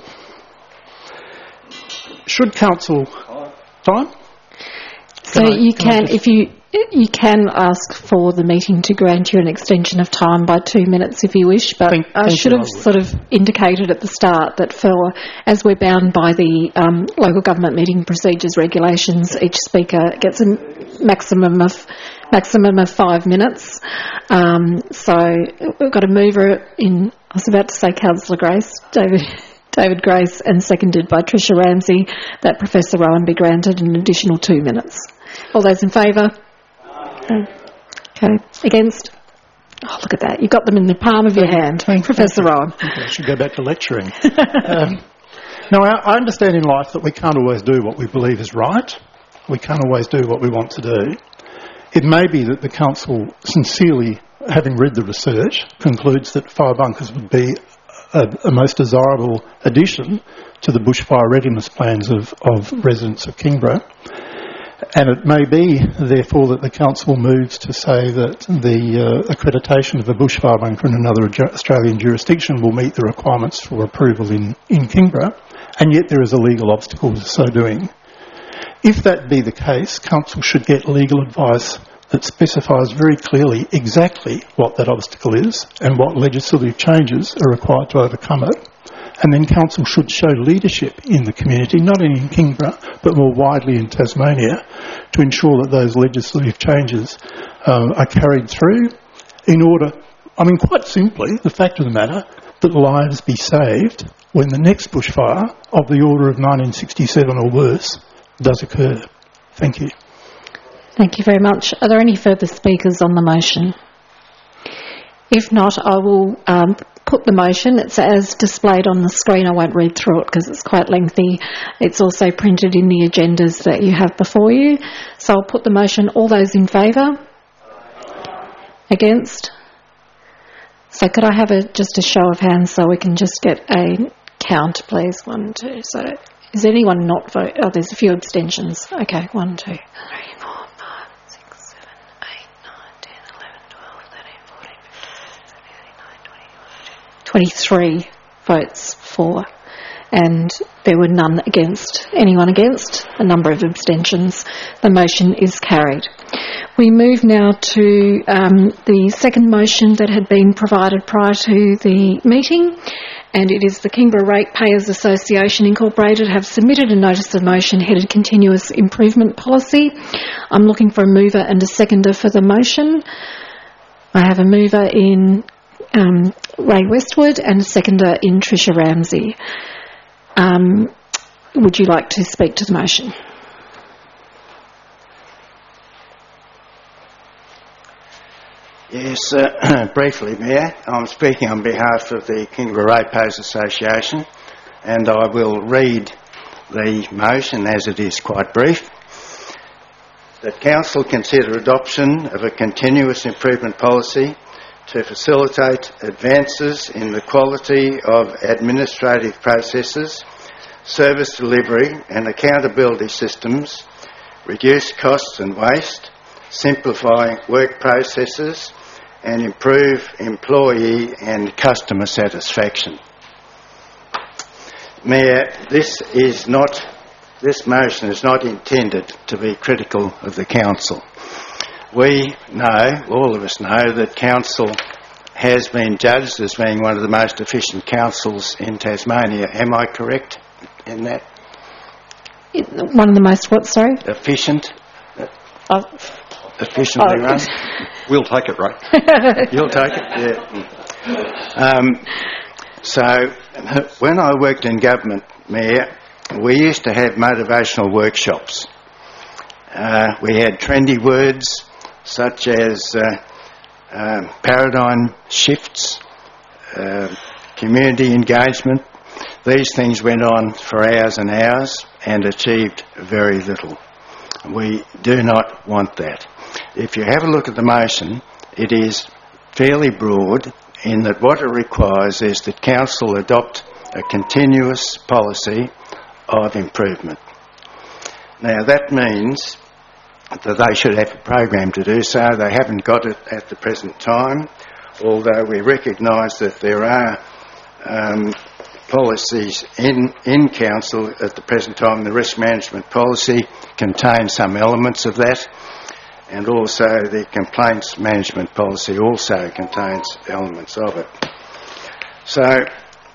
Speaker 3: Should Council... Time?
Speaker 1: So you can ask for the meeting to grant you an extension of time by 2 minutes if you wish, but I should have sort of indicated at the start that as we're bound by the local government meeting procedures regulations, each speaker gets a maximum of 5 minutes. So we've got a mover in, I was about to say Councillor Grace, David Grace, and seconded by Tricia Ramsey, that Professor Rowan be granted an additional 2 minutes. All those in favour? Okay. Against? Oh, look at that. You've got them in the palm of your hand. Professor Rowan.
Speaker 3: I should go back to lecturing. Now, I understand in life that we can't always do what we believe is right. We can't always do what we want to do. It may be that the Council, sincerely, having read the research, concludes that fire bunkers would be a most desirable addition to the bushfire readiness plans of residents of Kingborough. And it may be, therefore, that the Council moves to say that the accreditation of a bushfire bunker in another Australian jurisdiction will meet the requirements for approval in Kingborough, and yet there is a legal obstacle to so doing. If that be the case, Council should get legal advice that specifies very clearly exactly what that obstacle is and what legislative changes are required to overcome it. And then Council should show leadership in the community, not only in Kingborough, but more widely in Tasmania, to ensure that those legislative changes are carried through in order, quite simply, the fact of the matter, that lives be saved when the next bushfire of the order of 1967 or worse does occur. Thank you.
Speaker 1: Thank you very much. Are there any further speakers on the motion? If not, I will put the motion. It's as displayed on the screen. I won't read through it because it's quite lengthy. It's also printed in the agendas that you have before you. So I'll put the motion. All those in favour? Against? So could I have just a show of hands so we can just get a count, please? 1, 2. So is anyone not vote? Oh, there's a few abstentions. Okay, 1, 2, 3, 4, 5, 6, 7, 8, 9, 10, 11, 12, 13, 14, 15, 16, 17, 18, 19, 20, 23 votes for, and there were none against. Anyone against? A number of abstentions. The motion is carried. We move now to the second motion that had been provided prior to the meeting, and it is the Kingborough Ratepayers Association Incorporated have submitted a notice of motion headed Continuous Improvement Policy. I'm looking for a mover and a seconder for the motion. I have a mover in Ray Westwood and a seconder in Tricia Ramsey. Would you like to speak to the motion?
Speaker 4: Yeah, Yes, briefly, Mayor. I'm speaking on behalf of the Kingborough Ratepayers Association, and I will read the motion as it is quite brief. That Council consider adoption of a continuous improvement policy to facilitate advances in the quality of administrative processes, service delivery and accountability systems, reduce costs and waste, simplify work processes and improve employee and customer satisfaction. Mayor, this motion is not intended to be critical of the Council. We know, all of us know, that Council has been judged as being one of the most efficient councils in Tasmania. Am I correct in that?
Speaker 1: One of the most what, sorry?
Speaker 4: Efficient? Efficiently run?
Speaker 5: We'll take it, right?
Speaker 4: You'll take it? Yeah. So, when I worked in government, Mayor, we used to have motivational workshops. We had trendy words such as paradigm shifts, community engagement. These things went on for hours and hours and achieved very little. We do not want that. If you have a look at the motion, it is fairly broad in that what it requires is that Council adopt a continuous policy of improvement. Now that means that they should have a program to do so. They haven't got it at the present time, although we recognise that there are policies in Council at the present time. The risk management policy contains some elements of that, and also the complaints management policy also contains elements of it. So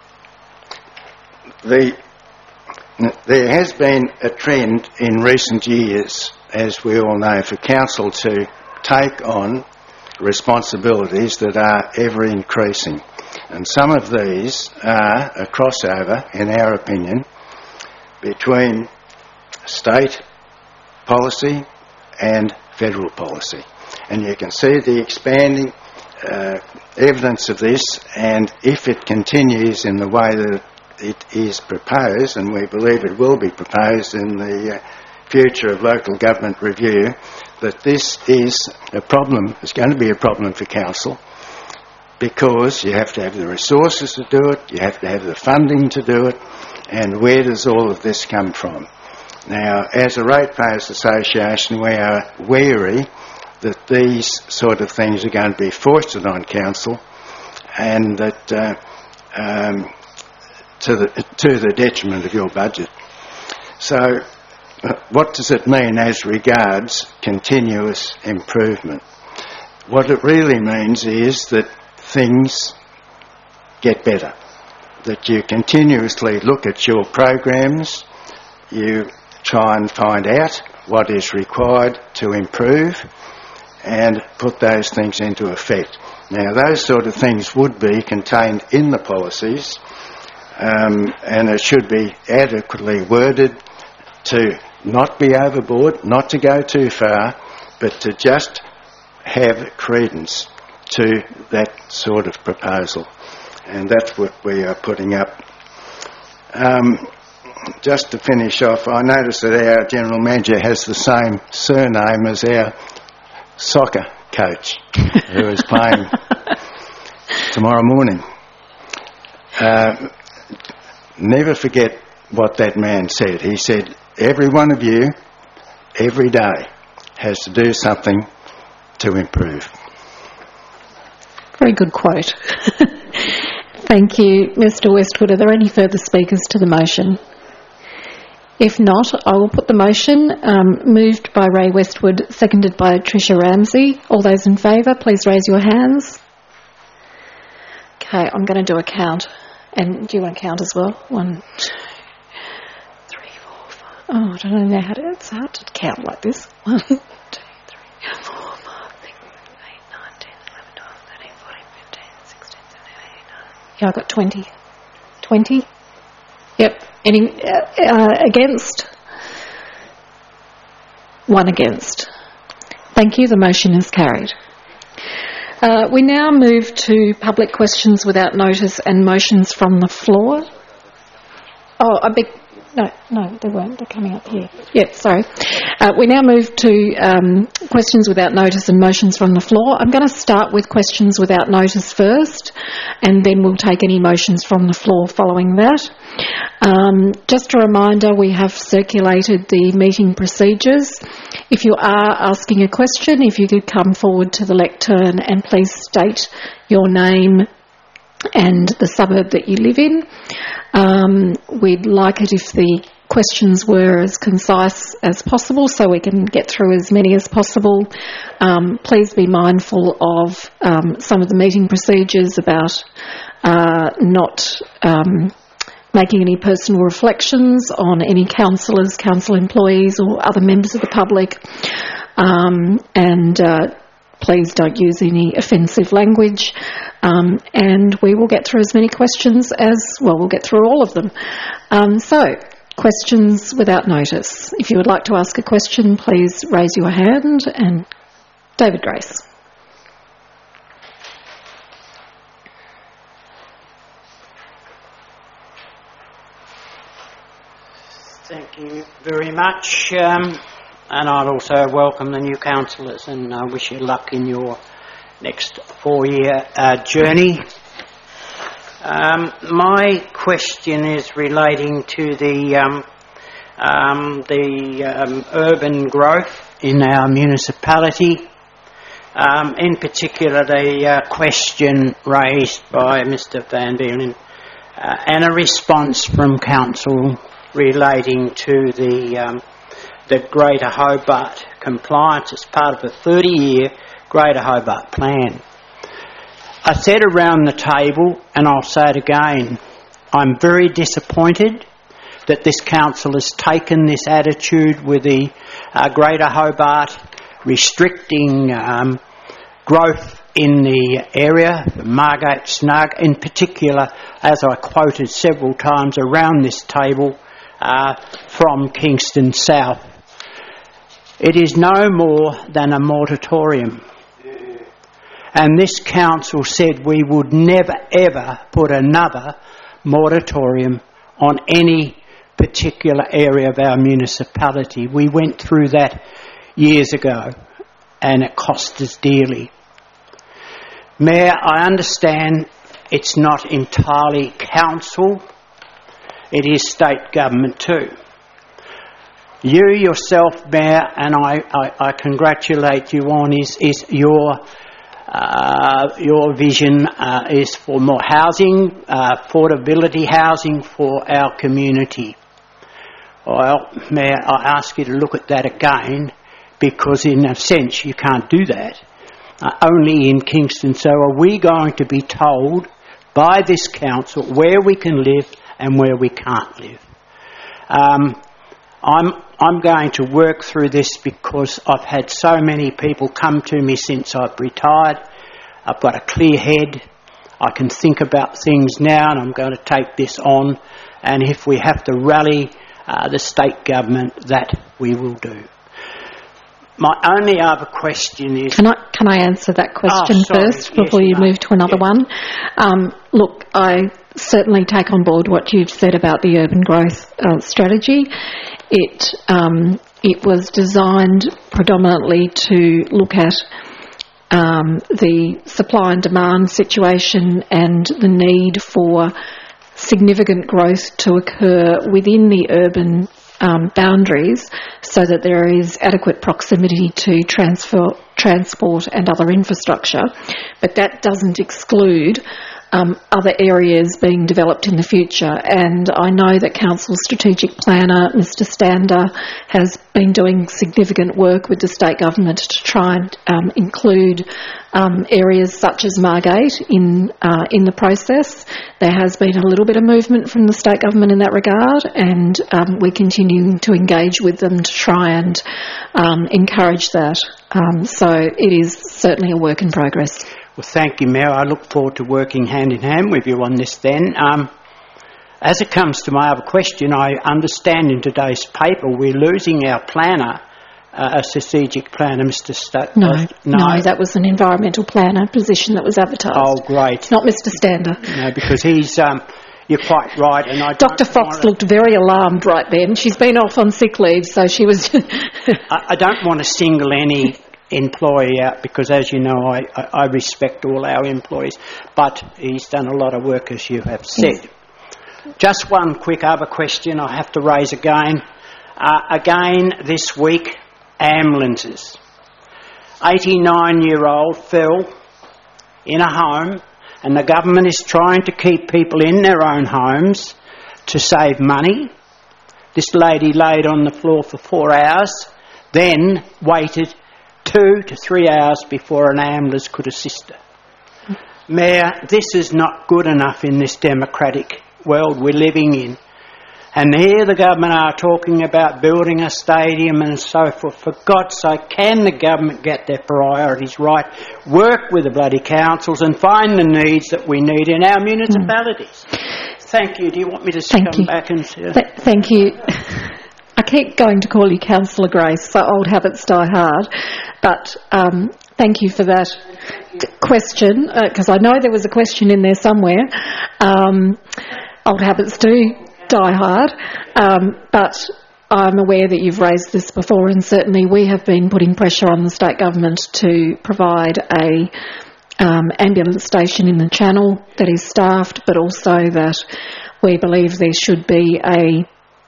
Speaker 4: there has been a trend in recent years, as we all know, for Council to take on responsibilities that are ever increasing. And some of these are a crossover, in our opinion, between state policy and federal policy. And you can see the expanding evidence of this, and if it continues in the way that it is proposed, and we believe it will be proposed in the future of local government review, that this is a problem, it's going to be a problem for Council, because you have to have the resources to do it, you have to have the funding to do it, and where does all of this come from? Now, as a Ratepayers Association, we are wary that these sort of things are going to be foisted on Council, and that to the detriment of your budget. So, what does it mean as regards continuous improvement? What it really means is that things get better, that you continuously look at your programs, you try and find out what is required to improve and put those things into effect. Now, those sort of things would be contained in the policies, and it should be adequately worded to not be overboard, not to go too far, but to just have credence to that sort of proposal. And that's what we are putting up. Just to finish off, I noticed that our General Manager has the same surname as our soccer coach, who is playing tomorrow morning. Never forget what that man said. He said, every one of you, every day, has to do something to improve.
Speaker 1: Very good quote. Thank you, Mr. Westwood. Are there any further speakers to the motion? If not, I will put the motion, moved by Ray Westwood, seconded by Tricia Ramsey. All those in favour, please raise your hands. Okay, I'm going to do a count. And do you want to count as well? 1, 2, 3, 4, 5. Oh, I don't know how to... It's hard to count like this. 1, 2, 3, 4, 5, 6, 7, 8, 9, 10, 11, 12, 13, 14, 15, 16, 17, 18, 19. Yeah, I got 20. 20? Yep. Any against? 1 against. Thank you. The motion is carried. We now move to public questions without notice and motions from the floor. Oh, No, they weren't. They're coming up here. Yeah, sorry. We now move to questions without notice and motions from the floor. I'm going to start with questions without notice first, and then we'll take any motions from the floor following that. Just a reminder, we have circulated the meeting procedures. If you are asking a question, if you could come forward to the lectern and please state your name and the suburb that you live in. We'd like it if the questions were as concise as possible so we can get through as many as possible. Please be mindful of some of the meeting procedures about not making any personal reflections on any councillors, council employees or other members of the public, and please don't use any offensive language, and we will get through as many questions we'll get through all of them. So, questions without notice. If you would like to ask a question, please raise your hand. And David Grace.
Speaker 6: Thank you very much. And I'd also welcome the new councillors and wish you luck in your next 4-year journey. My question is relating to the urban growth in our municipality. In particular, the question raised by Mr. Van Beelen and a response from council relating to the Greater Hobart compliance as part of a 30-year Greater Hobart plan. I said around the table, and I'll say it again, I'm very disappointed that this council has taken this attitude with the Greater Hobart restricting growth in the area, Margate Snug, in particular, as I quoted several times around this table, from Kingston South. It is no more than a moratorium. And this council said we would never ever put another moratorium on any particular area of our municipality. We went through that years ago and it cost us dearly. Mayor, I understand it's not entirely council, it is state government too. You yourself, Mayor, and I congratulate you on is your vision is for more housing, affordability housing for our community. Well, Mayor, I ask you to look at that again, because in a sense you can't do that. Only in Kingston. So are we going to be told by this council where we can live and where we can't live? I'm going to work through this because I've had so many people come to me since I've retired. I've got a clear head. I can think about things now, and I'm going to take this on. And if we have to rally the state government, that we will do. My only other question is... Can
Speaker 1: I answer that question first before you move to another one? Look, I certainly take on board what you've said about the urban growth strategy. It was designed predominantly to look at the supply and demand situation and the need for significant growth to occur within the urban boundaries so that there is adequate proximity to transport and other infrastructure. But that doesn't exclude other areas being developed in the future. And I know that Council's strategic planner, Mr. Stander, has been doing significant work with the state government to try and include areas such as Margate in the process. There has been a little bit of movement from the state government in that regard, and we're continuing to engage with them to try and encourage that. So it is certainly a work in progress.
Speaker 6: Well, thank you, Mayor. I look forward to working hand in hand with you on this then. As it comes to my other question, I understand in today's paper we're losing our planner a strategic planner, Mr.
Speaker 1: No, that was an environmental planner position that was advertised.
Speaker 6: Oh, great.
Speaker 1: Not Mr. Stander.
Speaker 6: No, because he's... you're quite right. And
Speaker 1: Dr. Fox looked very alarmed right then. She's been off on sick leave, so she was...
Speaker 6: I don't want to single any employee out because, as you know, I respect all our employees. But he's done a lot of work, as you have said. Yes. Just one quick other question I have to raise again. Again this week, ambulances. 89-year-old fell in a home, and the government is trying to keep people in their own homes to save money. This lady laid on the floor for 4 hours, then waited 2 to 3 hours before an ambulance could assist her. Mayor, this is not good enough in this democratic world we're living in. And here the government are talking about building a stadium and so forth. For God's sake, can the government get their priorities right, work with the bloody councils and find the needs that we need in our municipalities? Thank you. Do you want me to come back and...
Speaker 1: Thank you. I keep going to call you Councillor Grace, so old habits die hard. But thank you for that question, because I know there was a question in there somewhere. Old habits do die hard, but I'm aware that you've raised this before, and certainly we have been putting pressure on the state government to provide a ambulance station in the Channel that is staffed, but also that we believe there should be a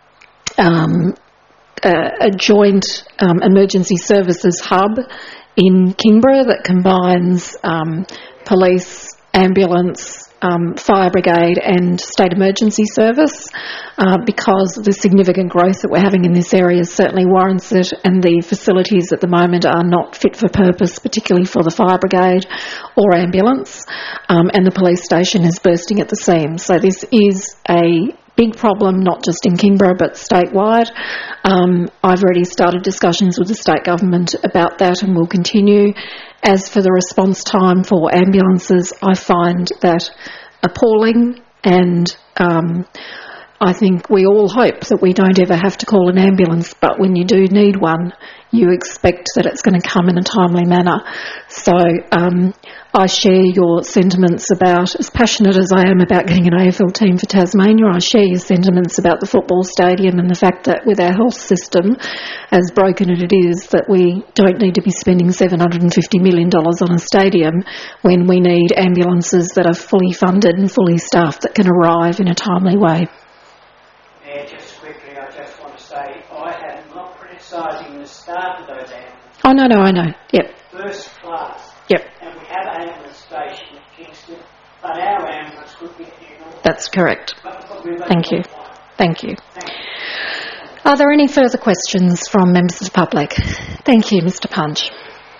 Speaker 1: joint emergency services hub in Kingborough that combines police, ambulance, fire brigade and state emergency service, because the significant growth that we're having in this area certainly warrants it, and the facilities at the moment are not fit for purpose, particularly for the fire brigade or ambulance, and the police station is bursting at the seams. So this is a big problem, not just in Kingborough but statewide. I've already started discussions with the state government about that and will continue. As for the response time for ambulances, I find that appalling, and I think we all hope that we don't ever have to call an ambulance, but when you do need one, you expect that it's going to come in a timely manner. So I share your sentiments about, as passionate as I am about getting an AFL team for Tasmania, I share your sentiments about the football stadium and the fact that with our health system, as broken as it is, that we don't need to be spending $750 million on a stadium when we need ambulances that are fully funded and fully staffed that can arrive in a timely way.
Speaker 6: Yeah, just quickly, I just want to say I am not criticising the staff of those ambulances.
Speaker 1: Oh, no, I know. Yep.
Speaker 6: First class.
Speaker 1: Yep.
Speaker 6: And we have an ambulance station at Kingston, but our ambulance could get here.
Speaker 1: That's correct. Thank you. Thank you. Are there any further questions from members of the public? Thank you, Mr. Punch.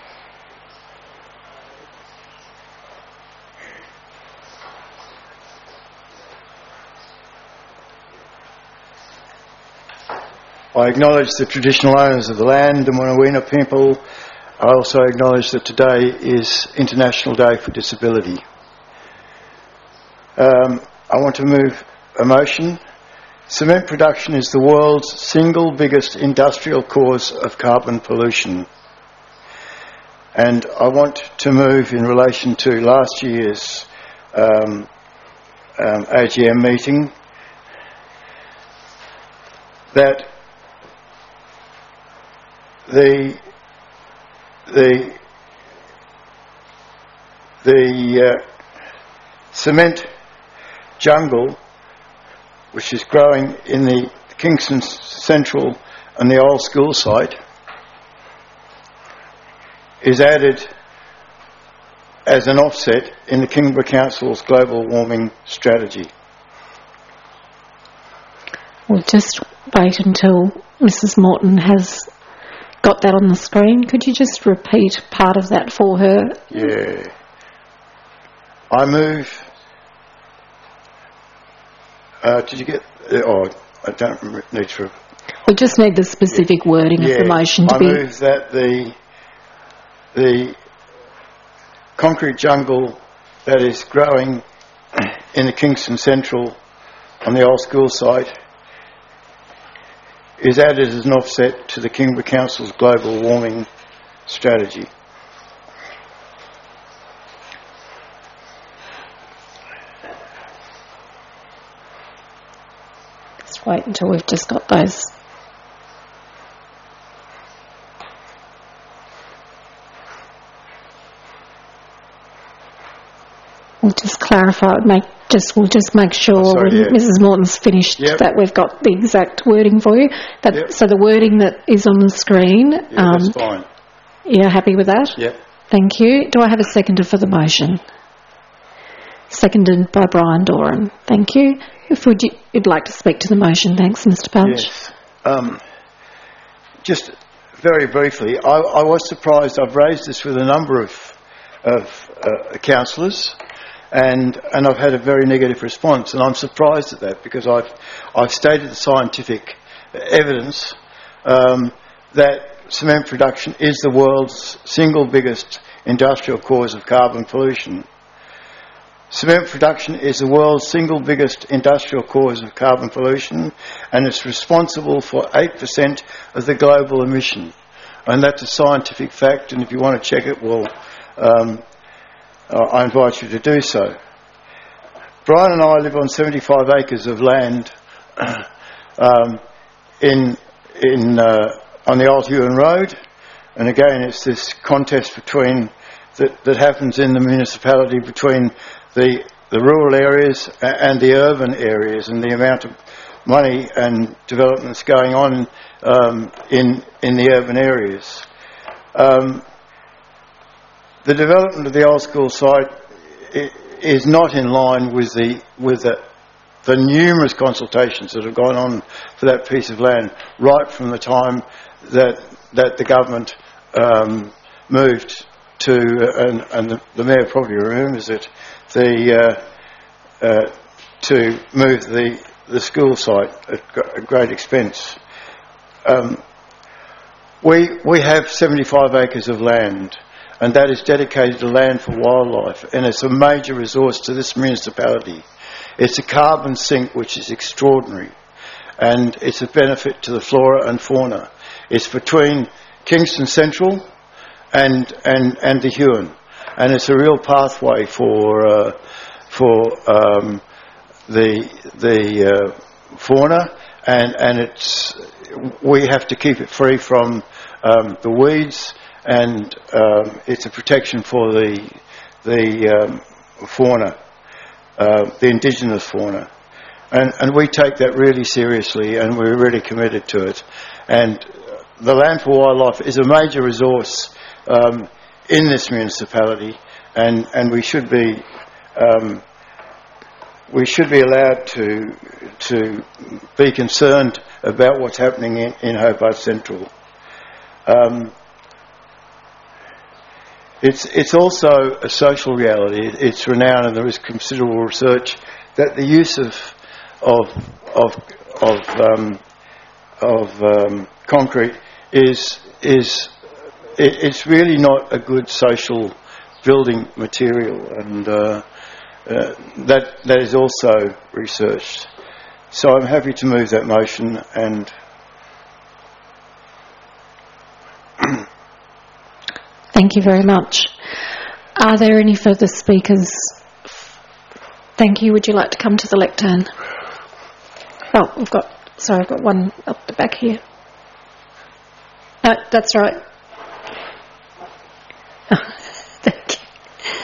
Speaker 4: I acknowledge the traditional owners of the land, the Woonawina people. I also acknowledge that today is International Day for Disability. I want to move a motion. Cement production is the world's single biggest industrial cause of carbon pollution. And I want to move in relation to last year's AGM meeting that the cement jungle, which is growing in the Kingston Central and the old school site, is added as an offset in the Kingborough Council's global warming strategy.
Speaker 1: We'll just wait until Mrs. Morton has got that on the screen. Could you just repeat part of that for her?
Speaker 4: Yeah. I move... did you get... I don't need to...
Speaker 1: We just need the specific wording of the motion to be...
Speaker 4: I move that the concrete jungle that is growing in the Kingston Central on the old school site is added as an offset to the Kingborough Council's global warming strategy.
Speaker 1: Let's wait until we've just got those. We'll just clarify, we'll just make sure when Mrs. Morton's finished that we've got the exact wording for you. So the wording that is on the screen.
Speaker 4: That's fine.
Speaker 1: You're happy with that?
Speaker 4: Yep.
Speaker 1: Thank you. Do I have a seconder for the motion? Seconded by Brian Doran. Thank you. If you'd like to speak to the motion, thanks, Mr. Punch.
Speaker 4: Yes. Just very briefly, I was surprised. I've raised this with a number of councillors. And I've had a very negative response, and I'm surprised at that because I've stated the scientific evidence that cement production is the world's single biggest industrial cause of carbon pollution. Cement production is the world's single biggest industrial cause of carbon pollution, and it's responsible for 8% of the global emission. And that's a scientific fact, and if you want to check it, well, I invite you to do so. Brian and I live on 75 acres of land on the Old Huon Road, and again it's this contest that happens in the municipality between the rural areas and the urban areas, and the amount of money and developments going on in the urban areas. The development of the old school site is not in line with the numerous consultations that have gone on for that piece of land right from the time that the government moved to, and the Mayor probably remembers it, to move the school site at great expense. We have 75 acres of land, and that is dedicated to land for wildlife, and it's a major resource to this municipality. It's a carbon sink which is extraordinary, and it's a benefit to the flora and fauna. It's between Kingston Central and the Huon, and it's a real pathway for the fauna, and we have to keep it free from the weeds. And it's a protection for the fauna, the indigenous fauna, and we take that really seriously, and we're really committed to it. And the land for wildlife is a major resource in this municipality, and we should be allowed to be concerned about what's happening in Hobart Central. It's also a social reality. It's renowned, and there is considerable research that the use of concrete it's really not a good social building material, and that is also researched. So I'm happy to move that motion, and
Speaker 1: thank you very much. Are there any further speakers? Thank you. Would you like to come to the lectern? Oh, I've got one up the back here. No, that's right. Thank you.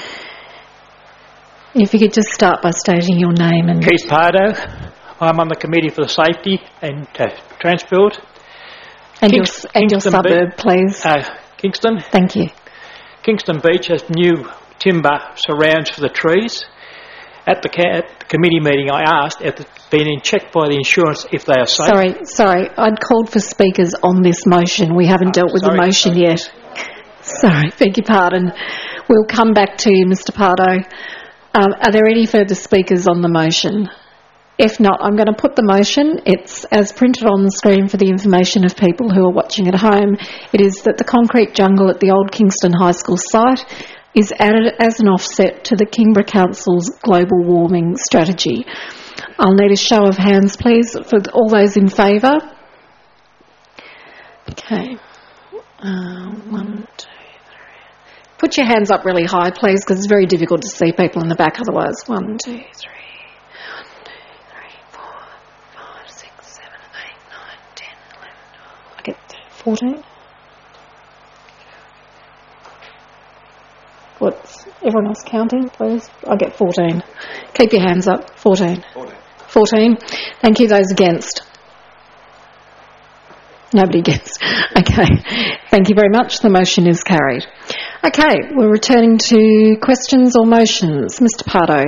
Speaker 1: If you could just start by stating your name and...
Speaker 7: Keith Pardo. I'm on the committee for the safety and transport.
Speaker 1: And your suburb, please.
Speaker 7: Kingston.
Speaker 1: Thank you.
Speaker 7: Kingston Beach has new timber surrounds for the trees. At the committee meeting, I asked if it's been checked by the insurance if they are safe.
Speaker 1: Sorry. I'd called for speakers on this motion. We haven't dealt with the motion yet. Sorry, beg your pardon. We'll come back to you, Mr. Pardo. Are there any further speakers on the motion? If not, I'm going to put the motion. It's as printed on the screen for the information of people who are watching at home. It is that the concrete jungle at the old Kingston High School site is added as an offset to the Kingborough Council's global warming strategy. I'll need a show of hands, please, for all those in favour. Okay. 1, 2, 3. Put your hands up really high, please, because it's very difficult to see people in the back otherwise. 1, 2, 3. 1, 2, 3, 4, 5, 6, 7, 8, 9, 10, 11, 12. I get 14. What's everyone else counting, please? I get 14. Keep your hands up. 14. 14. Thank you. Those against? Nobody against. Okay. Thank you very much. The motion is carried. Okay, we're returning to questions or motions. Mr. Pardo.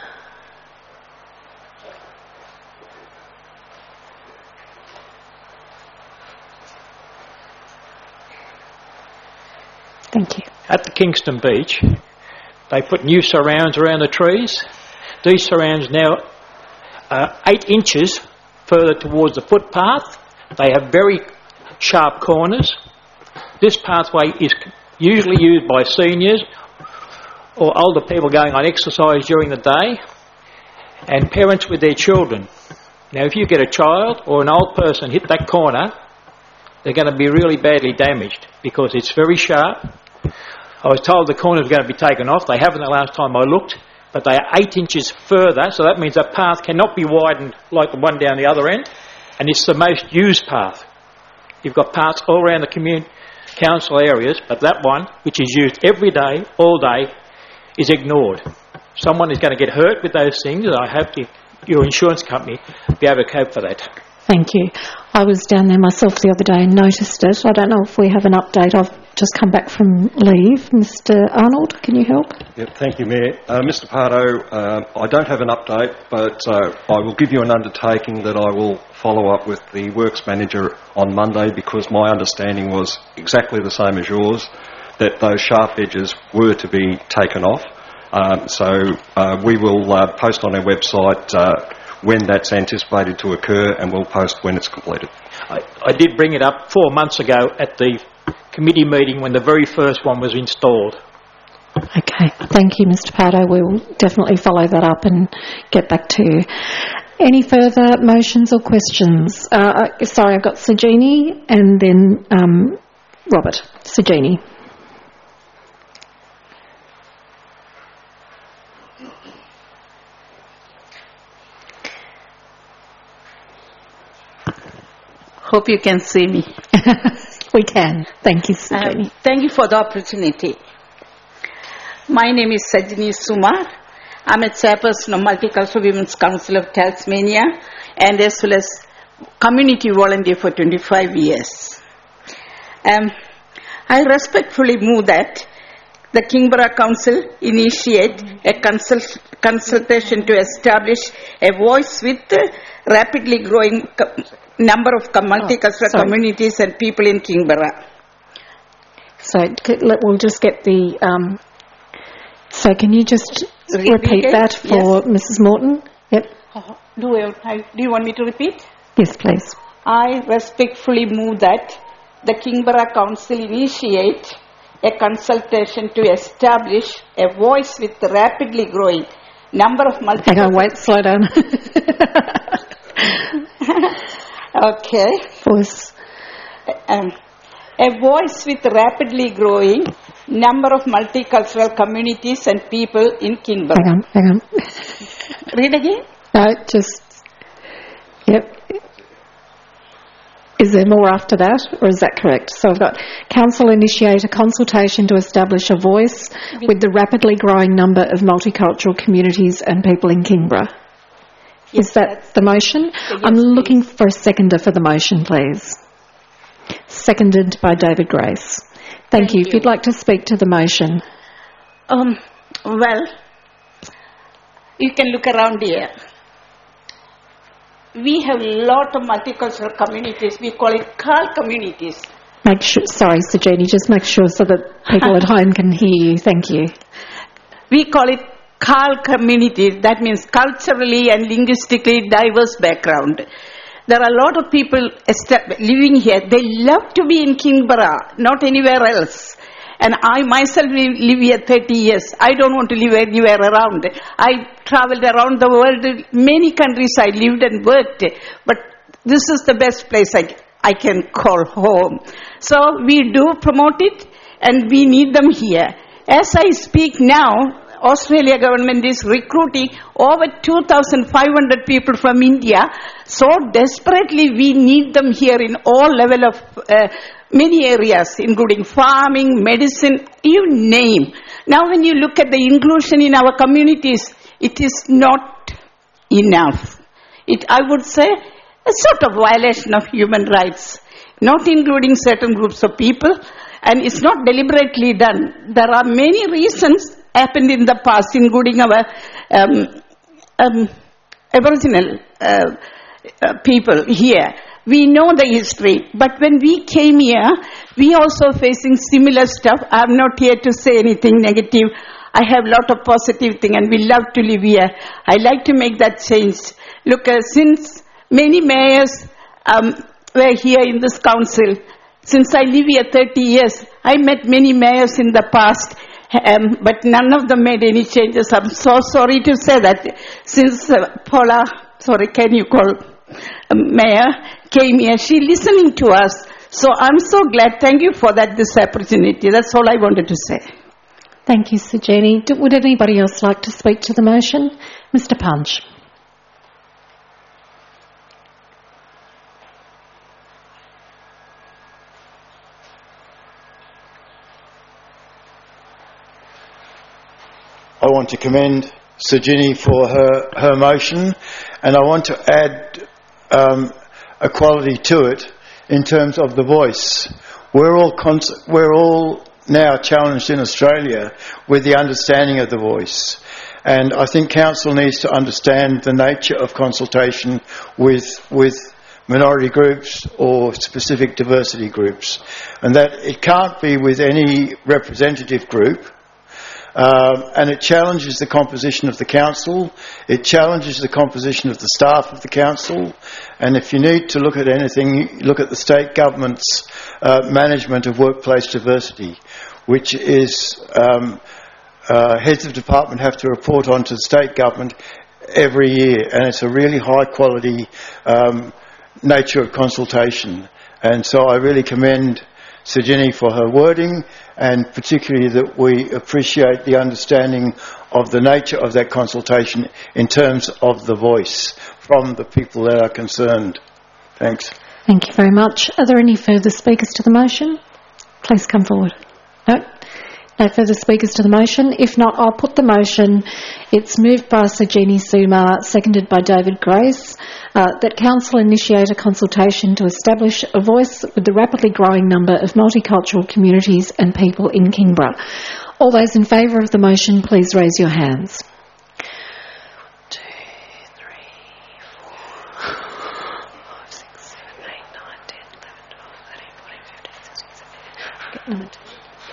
Speaker 1: Thank you.
Speaker 7: At the Kingston Beach, they put new surrounds around the trees. These surrounds now are 8 inches further towards the footpath. They have very sharp corners. This pathway is usually used by seniors or older people going on exercise during the day and parents with their children. Now, if you get a child or an old person hit that corner, they're going to be really badly damaged because it's very sharp. I was told the corners were going to be taken off. They haven't the last time I looked, but they are 8 inches further, so that means the path cannot be widened like the one down the other end, and it's the most used path. You've got paths all around the community council areas, but that one, which is used every day, all day, is ignored. Someone is going to get hurt with those things, and I hope your insurance company will be able to cope for that.
Speaker 1: Thank you. I was down there myself the other day and noticed it. I don't know if we have an update. I've just come back from leave. Mr. Arnold, can you help?
Speaker 5: Yep, thank you, Mayor. Mr. Pardo, I don't have an update, but I will give you an undertaking that I will follow up with the Works Manager on Monday, because my understanding was exactly the same as yours, that those sharp edges were to be taken off. So we will post on our website when that's anticipated to occur, and we'll post when it's completed.
Speaker 7: I did bring it up 4 months ago at the committee meeting when the very first one was installed.
Speaker 1: Okay, thank you, Mr. Pardo. We will definitely follow that up and get back to you. Any further motions or questions? Sorry, I've got Sajini and then Robert. Sajini.
Speaker 8: Hope you can see me.
Speaker 1: We can. Thank you, Sajini.
Speaker 8: Thank you for the opportunity. My name is Sajini Sumar. I'm a chairperson of Multicultural Women's Council of Tasmania and as well as community volunteer for 25 years. I respectfully move that the Kingborough Council initiate a consultation to establish a voice with rapidly growing number of multicultural communities and people in Kingborough.
Speaker 1: So we'll just get the... so can you just repeat that for Mrs. Morton? Yep.
Speaker 8: Do you want me to repeat?
Speaker 1: Yes, please.
Speaker 8: I respectfully move that the Kingborough Council initiate a consultation to establish a voice with rapidly growing number of multicultural...
Speaker 1: Hang on, wait, slow down.
Speaker 8: Okay.
Speaker 1: Voice.
Speaker 8: A voice with rapidly growing number of multicultural communities and people in Kingborough.
Speaker 1: Hang on.
Speaker 8: Read again?
Speaker 1: No, just... Yep. Is there more after that, or is that correct? So I've got Council initiate a consultation to establish a voice with the rapidly growing number of multicultural communities and people in Kingborough. Is that the motion?
Speaker 8: Yes,
Speaker 1: I'm looking for a seconder for the motion, please. Seconded by David Grace. Thank you. If you'd like to speak to the motion.
Speaker 8: Well, you can look around here. We have a lot of multicultural communities. We call it CAL communities.
Speaker 1: Sorry, Sajini, just make sure so that people at home can hear you. Thank you.
Speaker 8: We call it CAL communities. That means culturally and linguistically diverse background. There are a lot of people living here. They love to be in Kingborough, not anywhere else. And I myself live here 30 years. I don't want to live anywhere around. I travelled around the world, many countries I lived and worked. But this is the best place I can call home. So we do promote it, and we need them here. As I speak now, Australia government is recruiting over 2,500 people from India. So desperately we need them here in all level of many areas, including farming, medicine, you name. Now when you look at the inclusion in our communities, it is not enough. I would say, a sort of violation of human rights, not including certain groups of people, and it's not deliberately done. There are many reasons happened in the past, including our Aboriginal people here. We know the history, but when we came here, we also facing similar stuff. I'm not here to say anything negative. I have a lot of positive thing, and we love to live here. I like to make that change. Look, since many mayors were here in this council, since I live here 30 years, I met many mayors in the past, but none of them made any changes. I'm so sorry to say that. Since Paula, can you call Mayor, came here, she listening to us. So I'm so glad. Thank you for this opportunity. That's all I wanted to say.
Speaker 1: Thank you, Sajini. Would anybody else like to speak to the motion? Mr. Punch.
Speaker 4: I want to commend Sajini for her motion, and I want to add a quality to it in terms of the voice. We're all now challenged in Australia with the understanding of the voice, and I think Council needs to understand the nature of consultation with minority groups or specific diversity groups, and that it can't be with any representative group. And it challenges the composition of the council, it challenges the composition of the staff of the council, and if you need to look at anything, look at the state government's management of workplace diversity, which is heads of department have to report on to the state government every year, and it's a really high quality nature of consultation. And so I really commend Sajini for her wording, and particularly that we appreciate the understanding of the nature of that consultation in terms of the voice from the people that are concerned. Thanks.
Speaker 1: Thank you very much. Are there any further speakers to the motion? Please come forward. No further speakers to the motion. If not, I'll put the motion. It's moved by Sajini Sumar, seconded by David Grace, that Council initiate a consultation to establish a voice with the rapidly growing number of multicultural communities and people in Kingborough. All those in favour of the motion, please raise your hands. 1, 2, 3, 4, 5, 6, 7, 8, 9, 10, 11, 12, 13, 14, 15, 16, 17.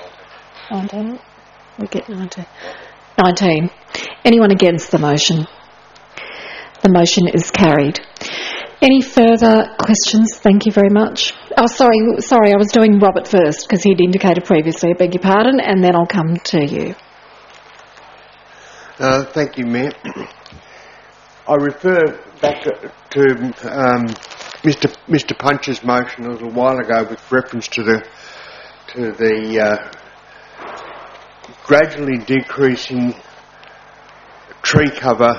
Speaker 1: 19. We get 19. 19. Anyone against the motion? The motion is carried. Any further questions? Thank you very much. Oh, sorry, I was doing Robert first because he'd indicated previously. I beg your pardon, and then I'll come to you.
Speaker 9: Thank you, Mayor. I refer back to Mr. Punch's motion a little while ago with reference to the gradually decreasing tree cover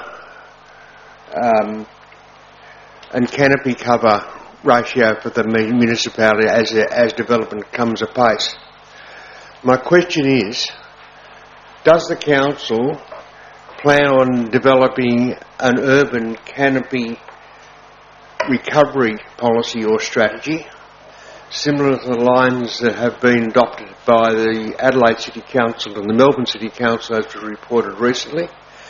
Speaker 9: and canopy cover ratio for the municipality as development comes apace. My question is, does the council plan on developing an urban canopy recovery policy or strategy similar to the lines that have been adopted by the Adelaide City Council and the Melbourne City Council, as was reported recently?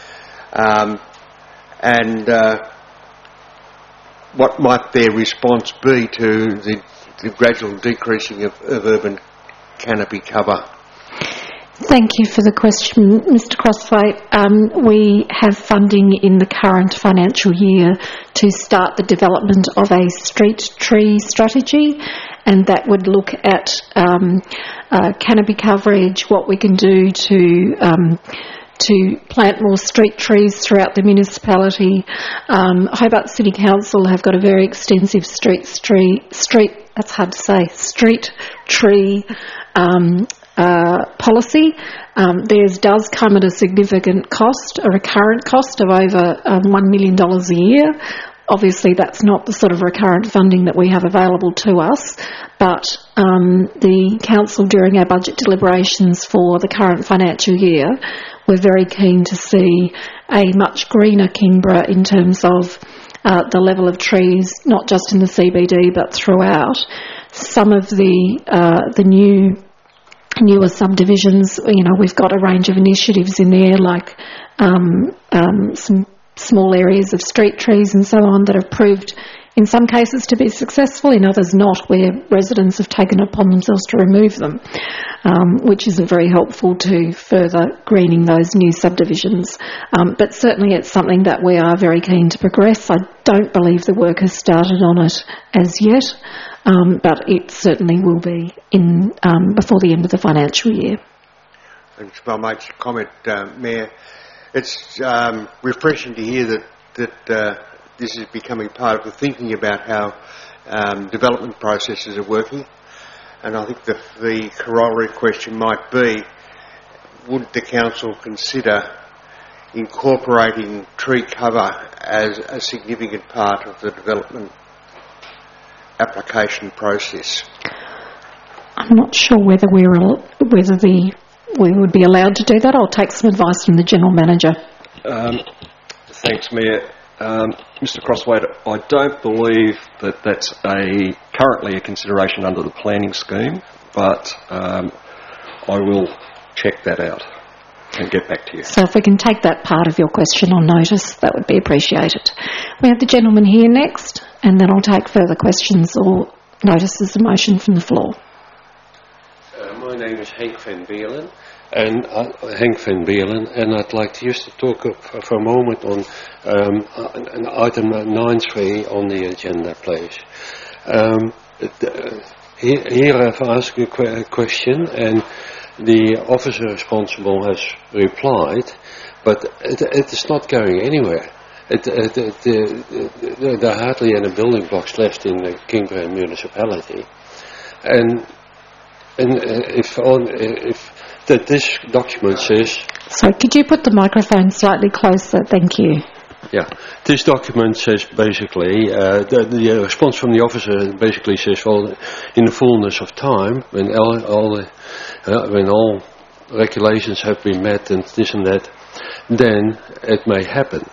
Speaker 9: What might their response be to the gradual decreasing of urban canopy cover?
Speaker 1: Thank you for the question, Mr. Crossway. We have funding in the current financial year to start the development of a street tree strategy, and that would look at canopy coverage, what we can do to plant more street trees throughout the municipality. Hobart City Council have got a very extensive street tree policy. Theirs does come at a significant cost, a recurrent cost of over $1 million a year. Obviously, that's not the sort of recurrent funding that we have available to us, but the council, during our budget deliberations for the current financial year, were very keen to see a much greener Kingborough in terms of the level of trees, not just in the CBD but throughout. Some of the newer subdivisions, we've got a range of initiatives in there, like some small areas of street trees and so on that have proved in some cases to be successful, in others not, where residents have taken it upon themselves to remove them, which isn't very helpful to further greening those new subdivisions. But certainly it's something that we are very keen to progress. I don't believe the work has started on it as yet, but it certainly will be in before the end of the financial year.
Speaker 9: Thanks. If I make a comment, Mayor, it's refreshing to hear that this is becoming part of the thinking about how development processes are working. And I think the corollary question might be, would the council consider incorporating tree cover as a significant part of the development application process?
Speaker 1: I'm not sure whether we would be allowed to do that. I'll take some advice from the General Manager.
Speaker 5: Thanks, Mayor. Mr. Crossway, I don't believe that that's currently a consideration under the planning scheme, but I will check that out and get back to you.
Speaker 1: So if we can take that part of your question on notice, that would be appreciated. We have the gentleman here next, and then I'll take further questions or notices of motion from the floor.
Speaker 10: My name is Henk van Beelen, and I'd like to use the talk for a moment on item 9.3 on the agenda, please. Here I've asked a question, and the officer responsible has replied, but it is not going anywhere. There are hardly any building blocks left in the Kingborough municipality, and if this document says...
Speaker 1: Sorry, could you put the microphone slightly closer? Thank you.
Speaker 10: Yeah, this document says basically, the response from the officer basically says, well, in the fullness of time, when all regulations have been met and this and that, then it may happen.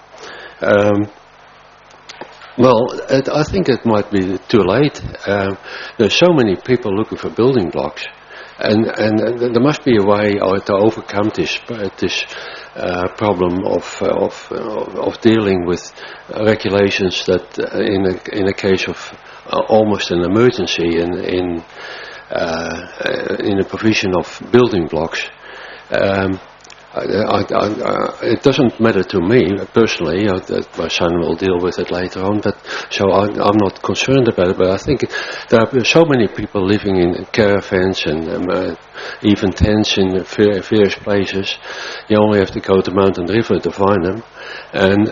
Speaker 10: I think it might be too late. There's so many people looking for building blocks, and there must be a way to overcome this problem of dealing with regulations that, in a case of almost an emergency in the provision of building blocks. It doesn't matter to me personally. My son will deal with it later on, but so I'm not concerned about it. But I think there are so many people living in caravans and even tents in various places. You only have to go to Mountain River to find them, and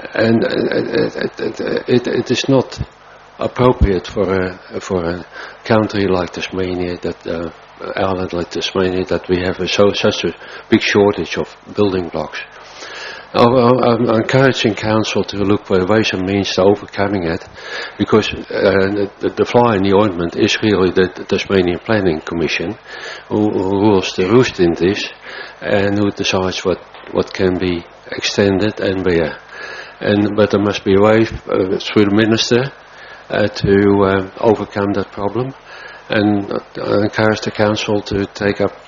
Speaker 10: it is not appropriate for a country like Tasmania, island like Tasmania, that we have such a big shortage of building blocks. I'm encouraging council to look for ways and means to overcoming it, because the fly in the ointment is really the Tasmanian Planning Commission, who rules the roost in this, and who decides what can be extended and where. But there must be a way through the minister to overcome that problem. And I encourage the council to take up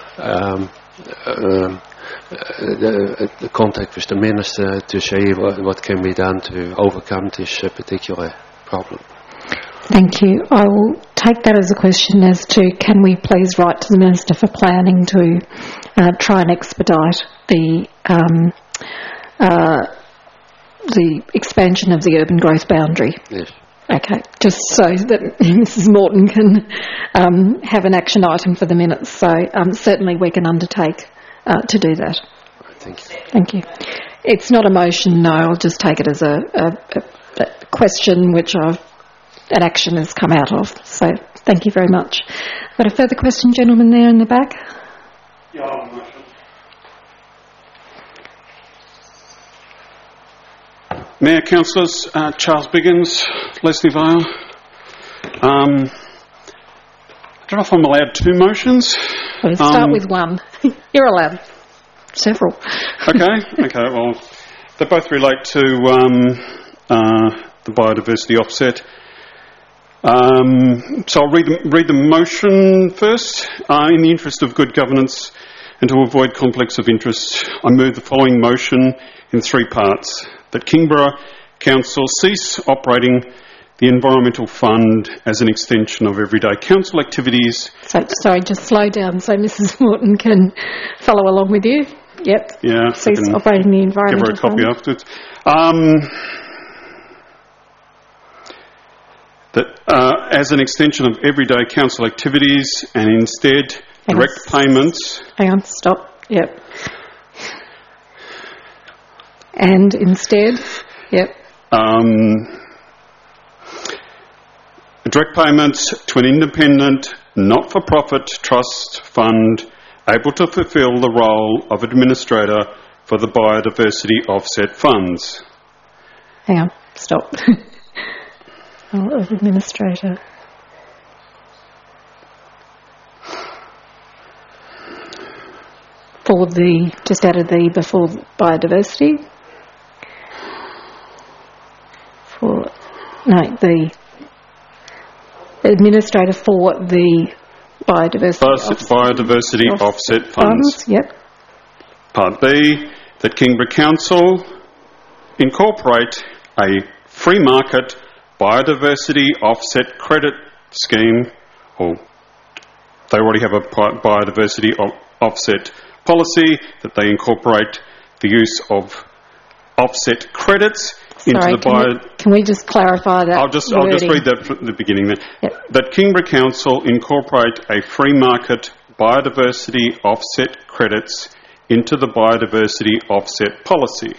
Speaker 10: the contact with the minister to see what can be done to overcome this particular problem.
Speaker 1: Thank you. I will take that as a question as to, can we please write to the Minister for Planning to try and expedite the expansion of the urban growth boundary?
Speaker 10: Yes.
Speaker 1: Okay, just so that Mrs. Morton can have an action item for the minutes. So certainly we can undertake to do that.
Speaker 10: Thank you.
Speaker 1: Thank you. It's not a motion, no. I'll just take it as a question which an action has come out of. So thank you very much. Got a further question, gentleman there in the back?
Speaker 11: Yeah, I'll have a motion. Mayor, councillors, Charles Biggins, Leslie Vale. I don't know if I'm allowed two motions.
Speaker 1: Well, let's start with one. You're allowed several.
Speaker 11: Okay, well, they both relate to the biodiversity offset. So I'll read the motion first. In the interest of good governance and to avoid conflicts of interest, I move the following motion in three parts. That Kingborough Council cease operating the Environmental Fund as an extension of everyday council activities.
Speaker 1: So, sorry, just slow down so Mrs Morton can follow along with you. Yep.
Speaker 11: Yeah.
Speaker 1: Cease operating the Environmental Fund.
Speaker 11: Give her a copy afterwards. That as an extension of everyday council activities and instead direct payments.
Speaker 1: Hang on, stop. Yep. And instead, yep.
Speaker 11: Direct payments to an independent, not-for-profit trust fund able to fulfil the role of administrator for the biodiversity offset funds.
Speaker 1: Hang on, stop. Role of administrator. For the, just added the before biodiversity. The administrator for the biodiversity offset funds. Yep.
Speaker 11: Part B, that Kingborough Council incorporate a free market biodiversity offset credit scheme, or they already have a biodiversity offset policy, that they incorporate the use of offset credits into the
Speaker 1: Can we just clarify that?
Speaker 11: I'll just read that from the beginning then.
Speaker 1: Yep.
Speaker 11: That Kingborough Council incorporate a free market biodiversity offset credits into the biodiversity offset policy.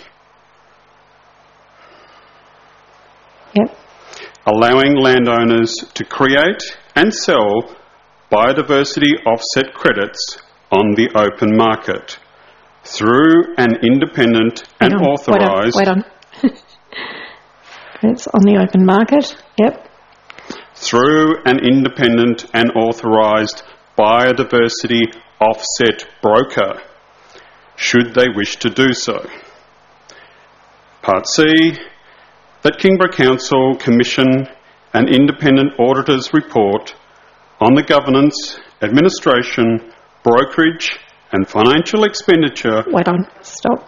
Speaker 1: Yep.
Speaker 11: Allowing landowners to create and sell biodiversity offset credits on the open market through an independent and authorised...
Speaker 1: Wait on. It's on the open market, yep.
Speaker 11: Through an independent and authorised biodiversity offset broker, should they wish to do so. Part C, that Kingborough Council commission an independent auditor's report on the governance, administration, brokerage and financial expenditure...
Speaker 1: Wait on, stop.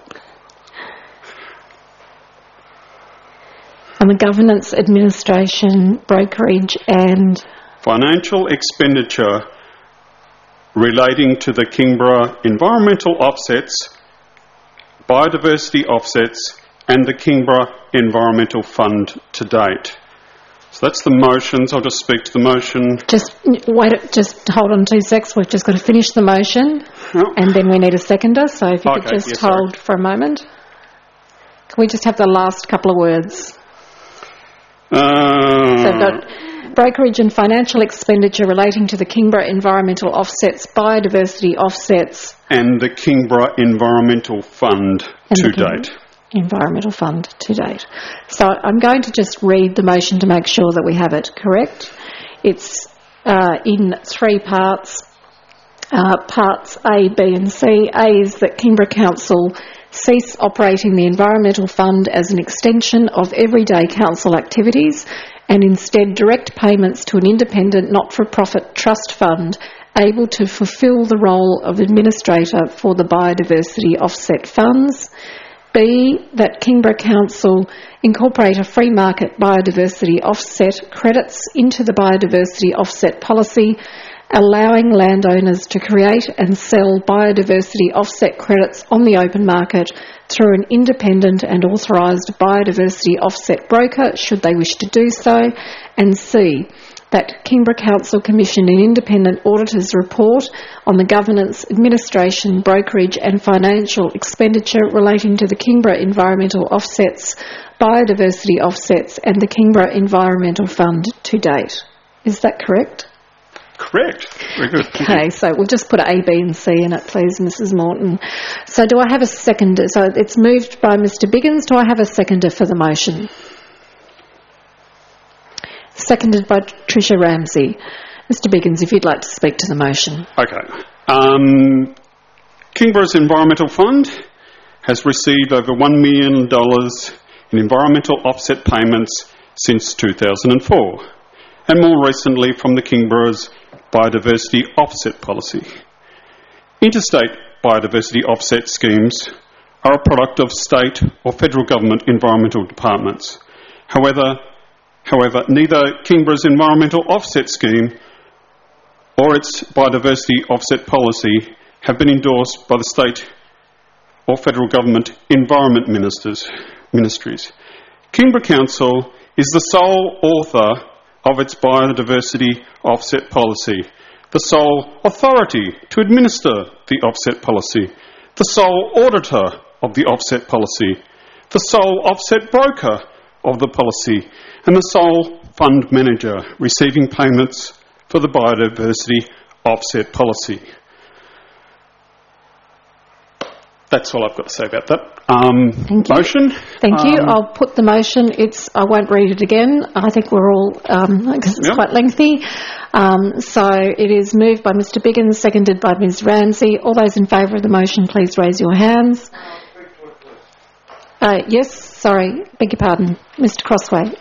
Speaker 1: On the governance, administration, brokerage and...
Speaker 11: financial expenditure relating to the Kingborough environmental offsets, biodiversity offsets and the Kingborough Environmental Fund to date. So that's the motions. I'll just speak to the motion.
Speaker 1: Just hold on 2 secs. We've just got to finish the motion and then we need a seconder. So if you could just hold for a moment. Can we just have the last couple of words? So I've got brokerage and financial expenditure relating to the Kingborough environmental offsets, biodiversity offsets.
Speaker 11: And the Kingborough Environmental Fund to date.
Speaker 1: Environmental Fund to date. So I'm going to just read the motion to make sure that we have it correct. It's in three parts. Parts A, B and C. A is that Kingborough Council cease operating the Environmental Fund as an extension of everyday council activities and instead direct payments to an independent not-for-profit trust fund able to fulfil the role of administrator for the biodiversity offset funds. B, that Kingborough Council incorporate a free market biodiversity offset credits into the biodiversity offset policy, allowing landowners to create and sell biodiversity offset credits on the open market through an independent and authorised biodiversity offset broker, should they wish to do so. And C, that Kingborough Council commission an independent auditor's report on the governance, administration, brokerage and financial expenditure relating to the Kingborough Environmental Offsets, Biodiversity Offsets and the Kingborough Environmental Fund to date. Is that correct?
Speaker 11: Correct. Very good.
Speaker 1: Okay, so we'll just put A, B and C in it, please, Mrs Morton. So do I have a seconder? So it's moved by Mr Biggins. Do I have a seconder for the motion? Seconded by Tricia Ramsey. Mr Biggins, if you'd like to speak to the motion.
Speaker 11: Okay. Kingborough's Environmental Fund has received over $1 million in environmental offset payments since 2004, and more recently from the Kingborough's Biodiversity Offset Policy. Interstate biodiversity offset schemes are a product of state or federal government environmental departments. However, neither Kingborough's Environmental Offset Scheme or its Biodiversity Offset Policy have been endorsed by the state or federal government environment ministries. Kingborough Council is the sole author of its Biodiversity Offset Policy, the sole authority to administer the offset policy, the sole auditor of the offset policy, the sole offset broker of the policy, and the sole fund manager receiving payments for the Biodiversity Offset Policy. That's all I've got to say about that.
Speaker 1: Thank you.
Speaker 11: Motion.
Speaker 1: Thank you. I'll put the motion. I won't read it again. I think we're all, because it's quite lengthy. So it is moved by Mr Biggins, seconded by Ms Ramsey. All those in favour of the motion, please raise your hands. Yes, sorry, beg your pardon. Mr Crossway.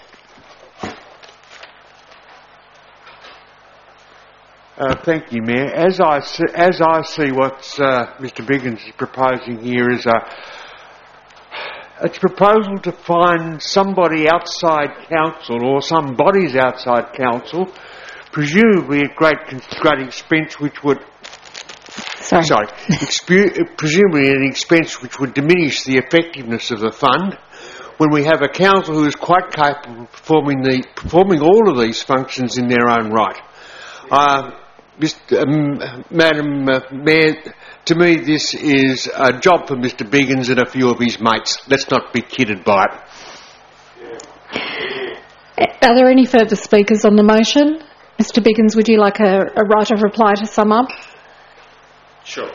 Speaker 9: Thank you, Mayor. As I see what Mr Biggins is proposing here is it's a proposal to find somebody outside council or some bodies outside council, presumably at great expense, which would presumably an expense which would diminish the effectiveness of the fund, when we have a council who is quite capable of performing all of these functions in their own right. Madam Mayor, to me this is a job for Mr Biggins and a few of his mates. Let's not be kidded by it.
Speaker 1: Are there any further speakers on the motion? Mr Biggins, would you like a right of reply to sum up?
Speaker 11: Sure.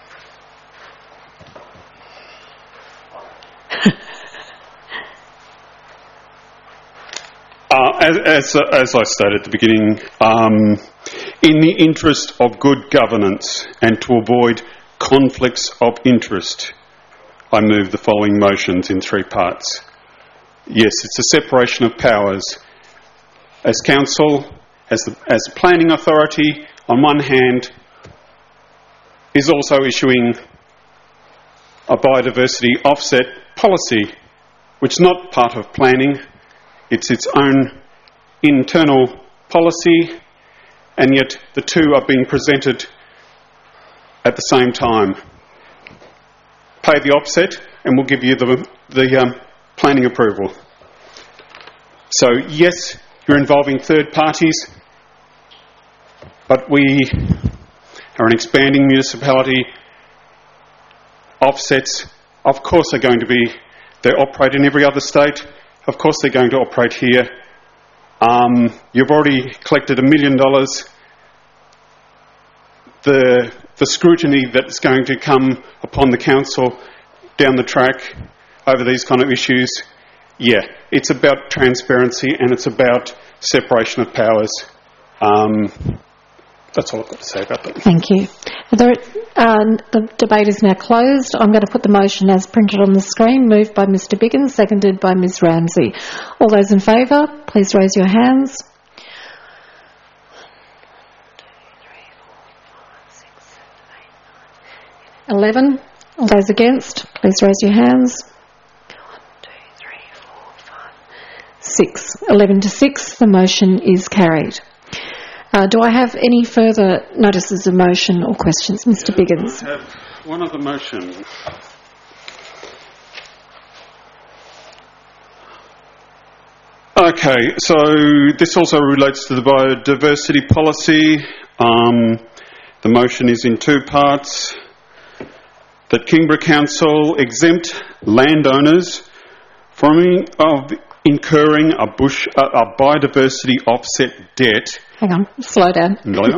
Speaker 11: As I stated at the beginning, in the interest of good governance and to avoid conflicts of interest, I move the following motions in three parts. Yes, it's a separation of powers. As council, as the planning authority, on one hand, is also issuing a biodiversity offset policy, which is not part of planning. It's its own internal policy, and yet the two are being presented at the same time. Pay the offset and we'll give you the planning approval. So yes, you're involving third parties, but we are an expanding municipality. Offsets, of course, are going to be, they operate in every other state. Of course they're going to operate here. You've already collected $1 million. The scrutiny that's going to come upon the council down the track over these kind of issues, yeah, it's about transparency and it's about separation of powers. That's all I've got to say about that.
Speaker 1: Thank you. The debate is now closed. I'm going to put the motion as printed on the screen, moved by Mr Biggins, seconded by Ms Ramsey. All those in favour, please raise your hands. 11. All those against, please raise your hands. 6. 11 to 6, the motion is carried. Do I have any further notices of motion or questions? Mr Biggins.
Speaker 11: I have one other motion. Okay, so this also relates to the biodiversity policy. The motion is in two parts. That Kingborough Council exempt landowners from incurring a biodiversity offset debt.
Speaker 1: Hang on, slow down.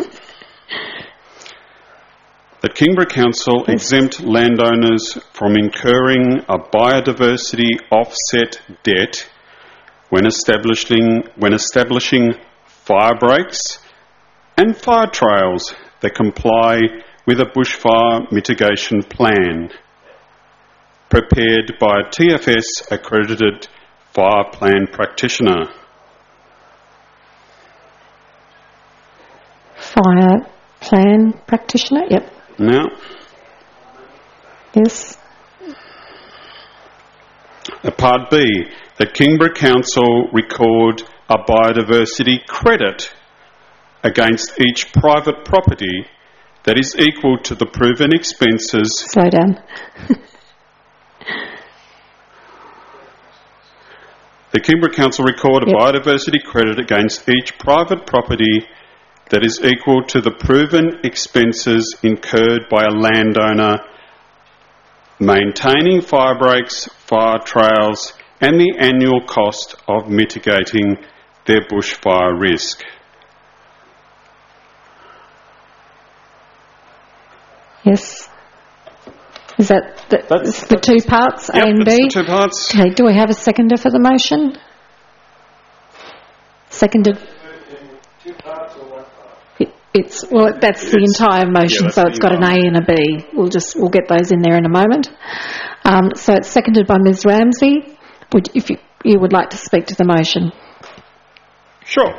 Speaker 11: That Kingborough Council exempt landowners from incurring a biodiversity offset debt when establishing fire breaks and fire trails that comply with a bushfire mitigation plan prepared by a TFS accredited fire plan practitioner.
Speaker 1: Fire plan practitioner, yep.
Speaker 11: Now,
Speaker 1: yes.
Speaker 11: Part B, that Kingborough Council record a biodiversity credit against each private property that is equal to the proven expenses.
Speaker 1: Slow down.
Speaker 11: The Kingborough Council record a biodiversity credit against each private property that is equal to the proven expenses incurred by a landowner maintaining fire breaks, fire trails, and the annual cost of mitigating their bushfire risk.
Speaker 1: Yes. Is that the two parts, A and B?
Speaker 11: That's the two parts.
Speaker 1: Okay, do we have a seconder for the motion? Seconded.
Speaker 9: Two parts or one part?
Speaker 1: That's the entire motion, so it's got an A and a B. We'll get those in there in a moment. So it's seconded by Ms. Ramsey. If you would like to speak to the motion.
Speaker 11: Sure.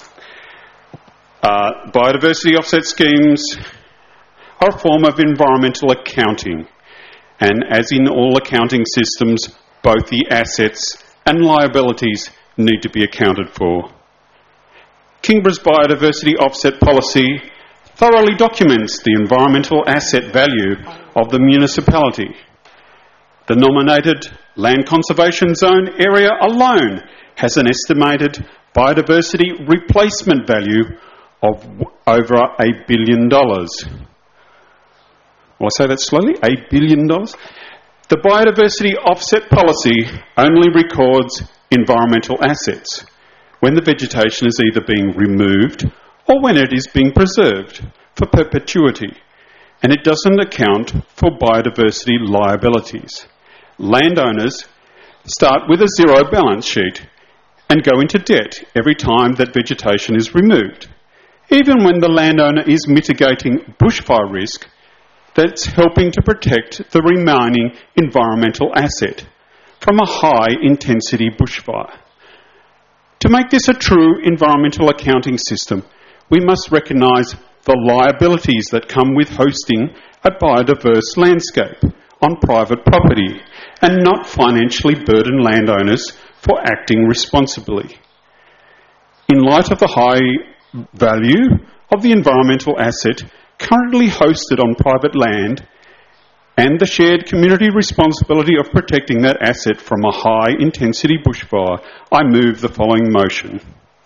Speaker 11: Biodiversity offset schemes are a form of environmental accounting, and as in all accounting systems, both the assets and liabilities need to be accounted for. Kingborough's biodiversity offset policy thoroughly documents the environmental asset value of the municipality. The nominated Land Conservation Zone area alone has an estimated biodiversity replacement value of over $1 billion. Will I say that slowly? $1 billion? The biodiversity offset policy only records environmental assets when the vegetation is either being removed or when it is being preserved for perpetuity, and it doesn't account for biodiversity liabilities. Landowners start with a zero balance sheet and go into debt every time that vegetation is removed. Even when the landowner is mitigating bushfire risk, that's helping to protect the remaining environmental asset from a high-intensity bushfire. To make this a true environmental accounting system, we must recognise the liabilities that come with hosting a biodiverse landscape on private property and not financially burden landowners for acting responsibly. In light of the high value of the environmental asset currently hosted on private land and the shared community responsibility of protecting that asset from a high-intensity bushfire, I move the following motion.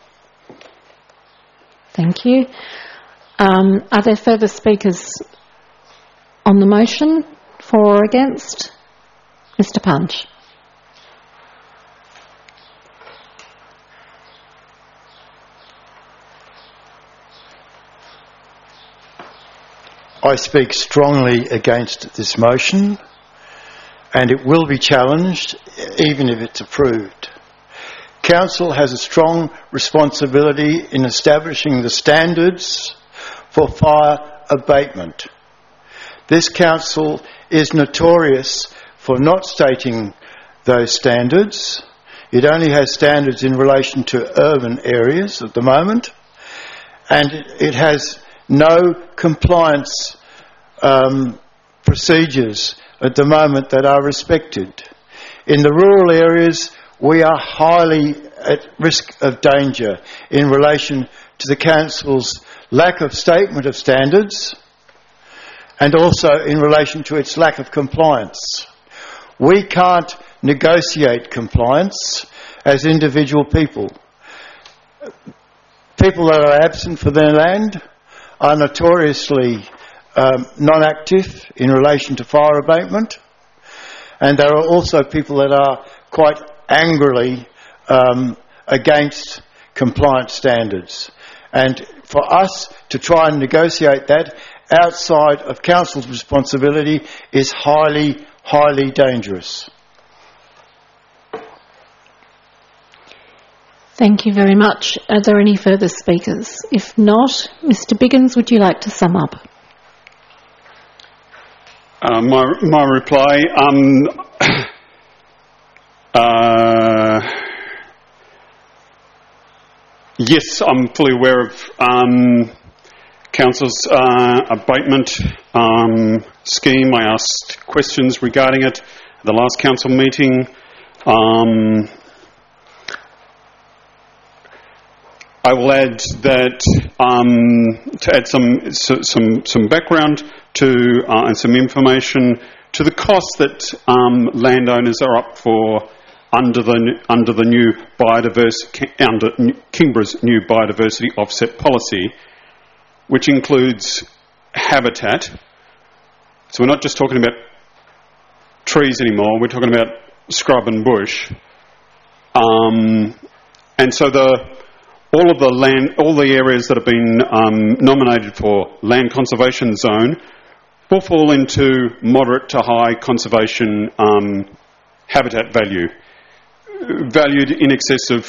Speaker 1: Thank you. Are there further speakers on the motion, for or against? Mr. Punch.
Speaker 12: I speak strongly against this motion, and it will be challenged even if it's approved. Council has a strong responsibility in establishing the standards for fire abatement. This council is notorious for not stating those standards. It only has standards in relation to urban areas at the moment, and it has no compliance procedures at the moment that are respected. In the rural areas, we are highly at risk of danger in relation to the council's lack of statement of standards and also in relation to its lack of compliance. We can't negotiate compliance, as individual people. People that are absent from their land are notoriously non-active in relation to fire abatement, and there are also people that are quite angrily against compliance standards. And for us to try and negotiate that outside of Council's responsibility is highly, highly dangerous.
Speaker 1: Thank you very much. Are there any further speakers? If not, Mr Biggins, would you like to sum up?
Speaker 11: My reply, yes, I'm fully aware of Council's abatement scheme. I asked questions regarding it at the last Council meeting. I will add that to add some background to and some information to the costs that landowners are up for under the new Kingborough's new biodiversity offset policy, which includes habitat. So we're not just talking about trees anymore. We're talking about scrub and bush, and so all the areas that have been nominated for land conservation zone will fall into moderate to high conservation habitat value, valued in excess of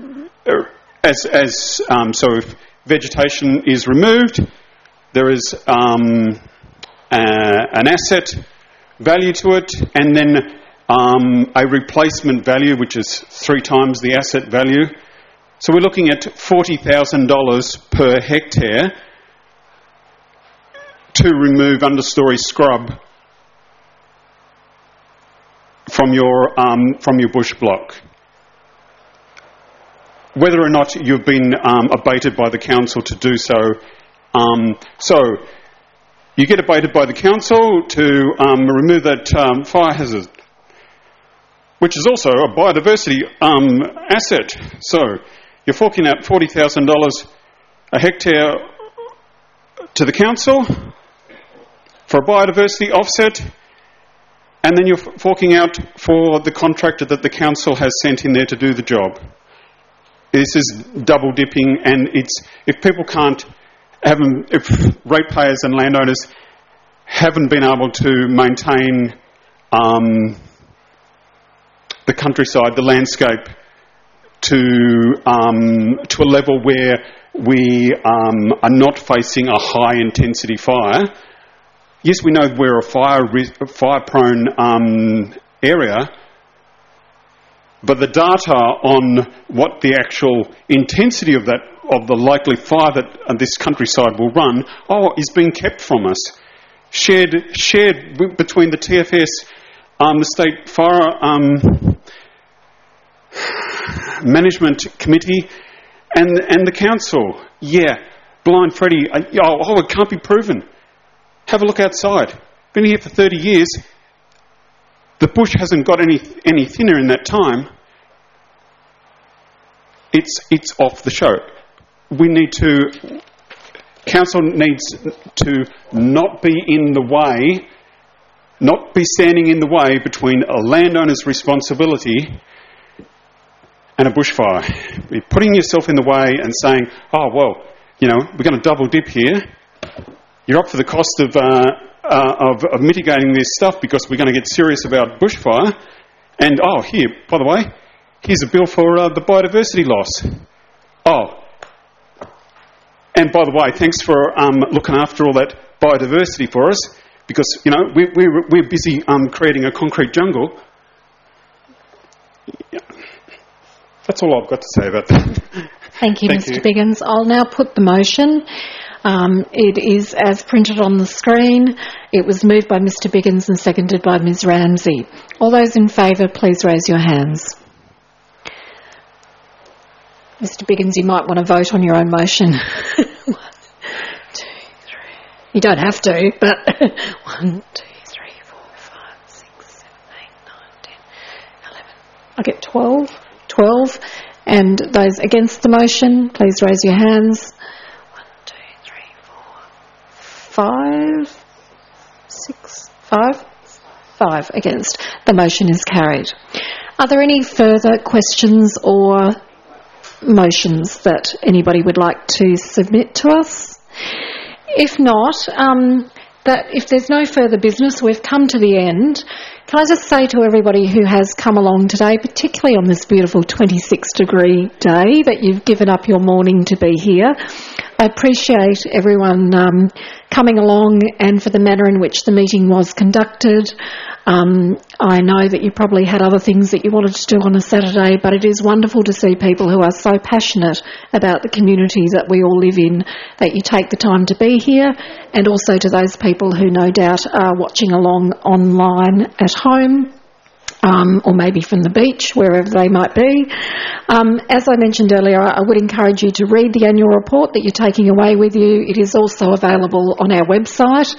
Speaker 11: so if vegetation is removed, there is an asset value to it, and then a replacement value which is 3 times the asset value. So we're looking at $40,000 per hectare to remove understory scrub from your bush block. Whether or not you've been abated by the council to do so, so you get abated by the council to remove that fire hazard, which is also a biodiversity asset. So you're forking out $40,000 a hectare to the council for a biodiversity offset, and then you're forking out for the contractor that the council has sent in there to do the job. This is double dipping, and if people can't have them, if ratepayers and landowners haven't been able to maintain the countryside, the landscape, to a level where we are not facing a high intensity fire. Yes, we know we're a fire-prone area, but the data on what the actual intensity of the likely fire that this countryside will run, is being kept from us, shared between the TFS, the State Fire Management Committee, and the council. Yeah, blind Freddie. It can't be proven. Have a look outside. Been here for 30 years. The bush hasn't got any thinner in that time. It's off the show. Council needs to not be in the way, not be standing in the way between a landowner's responsibility and a bushfire. You're putting yourself in the way and saying, we're going to double dip here. You're up for the cost of mitigating this stuff because we're going to get serious about bushfire. And, here, by the way, here's a bill for the biodiversity loss. And by the way, thanks for looking after all that biodiversity for us, because, we're busy creating a concrete jungle. Yeah. That's all I've got to say about that.
Speaker 1: Thank you, Mr. Biggins. I'll now put the motion. It is as printed on the screen. It was moved by Mr. Biggins and seconded by Ms. Ramsey. All those in favour, please raise your hands. Mr. Biggins, you might want to vote on your own motion. 1, 2, 3. You don't have to, but 1, 2, 3, 4, 5, 6, 7, 8, 9, 10, 11. I get 12. 12. And those against the motion, please raise your hands. 1, 2, 3, 4, 5, 6, 5. 5 against. The motion is carried. Are there any further questions or motions that anybody would like to submit to us? If not, that if there's no further business, we've come to the end. Can I just say to everybody who has come along today, particularly on this beautiful 26-degree day, that you've given up your morning to be here. I appreciate everyone coming along and for the manner in which the meeting was conducted. I know that you probably had other things that you wanted to do on a Saturday, but it is wonderful to see people who are so passionate about the community that we all live in, that you take the time to be here, and also to those people who no doubt are watching along online at home. Or maybe from the beach, wherever they might be. As I mentioned earlier, I would encourage you to read the annual report that you're taking away with you. It is also available on our website.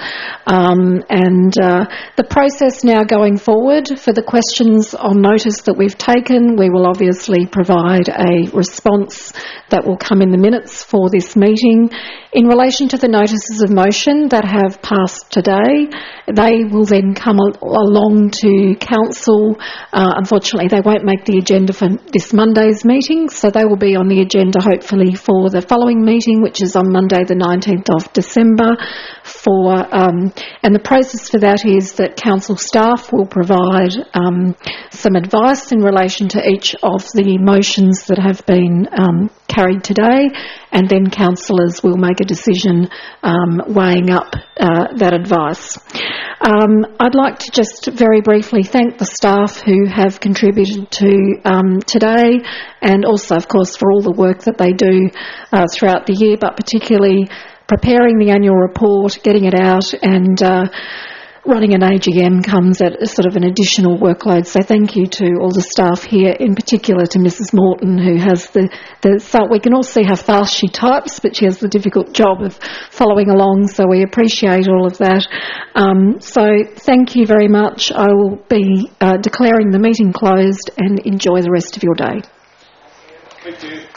Speaker 1: The process now going forward for the questions on notice that we've taken, we will obviously provide a response that will come in the minutes for this meeting. In relation to the notices of motion that have passed today, they will then come along to Council. Unfortunately, they won't make the agenda for this Monday's meeting, so they will be on the agenda hopefully for the following meeting, which is on Monday the 19th of December. And the process for that is that Council staff will provide some advice in relation to each of the motions that have been carried today, and then councillors will make a decision weighing up that advice. I'd like to just very briefly thank the staff who have contributed to today, and also, of course, for all the work that they do throughout the year, but particularly preparing the annual report, getting it out, and running an AGM comes at a sort of an additional workload. So thank you to all the staff here, in particular to Mrs. Morton, who has so we can all see how fast she types, but she has the difficult job of following along, so we appreciate all of that. So thank you very much. I will be declaring the meeting closed, and enjoy the rest of your day.
Speaker 11: Thank you.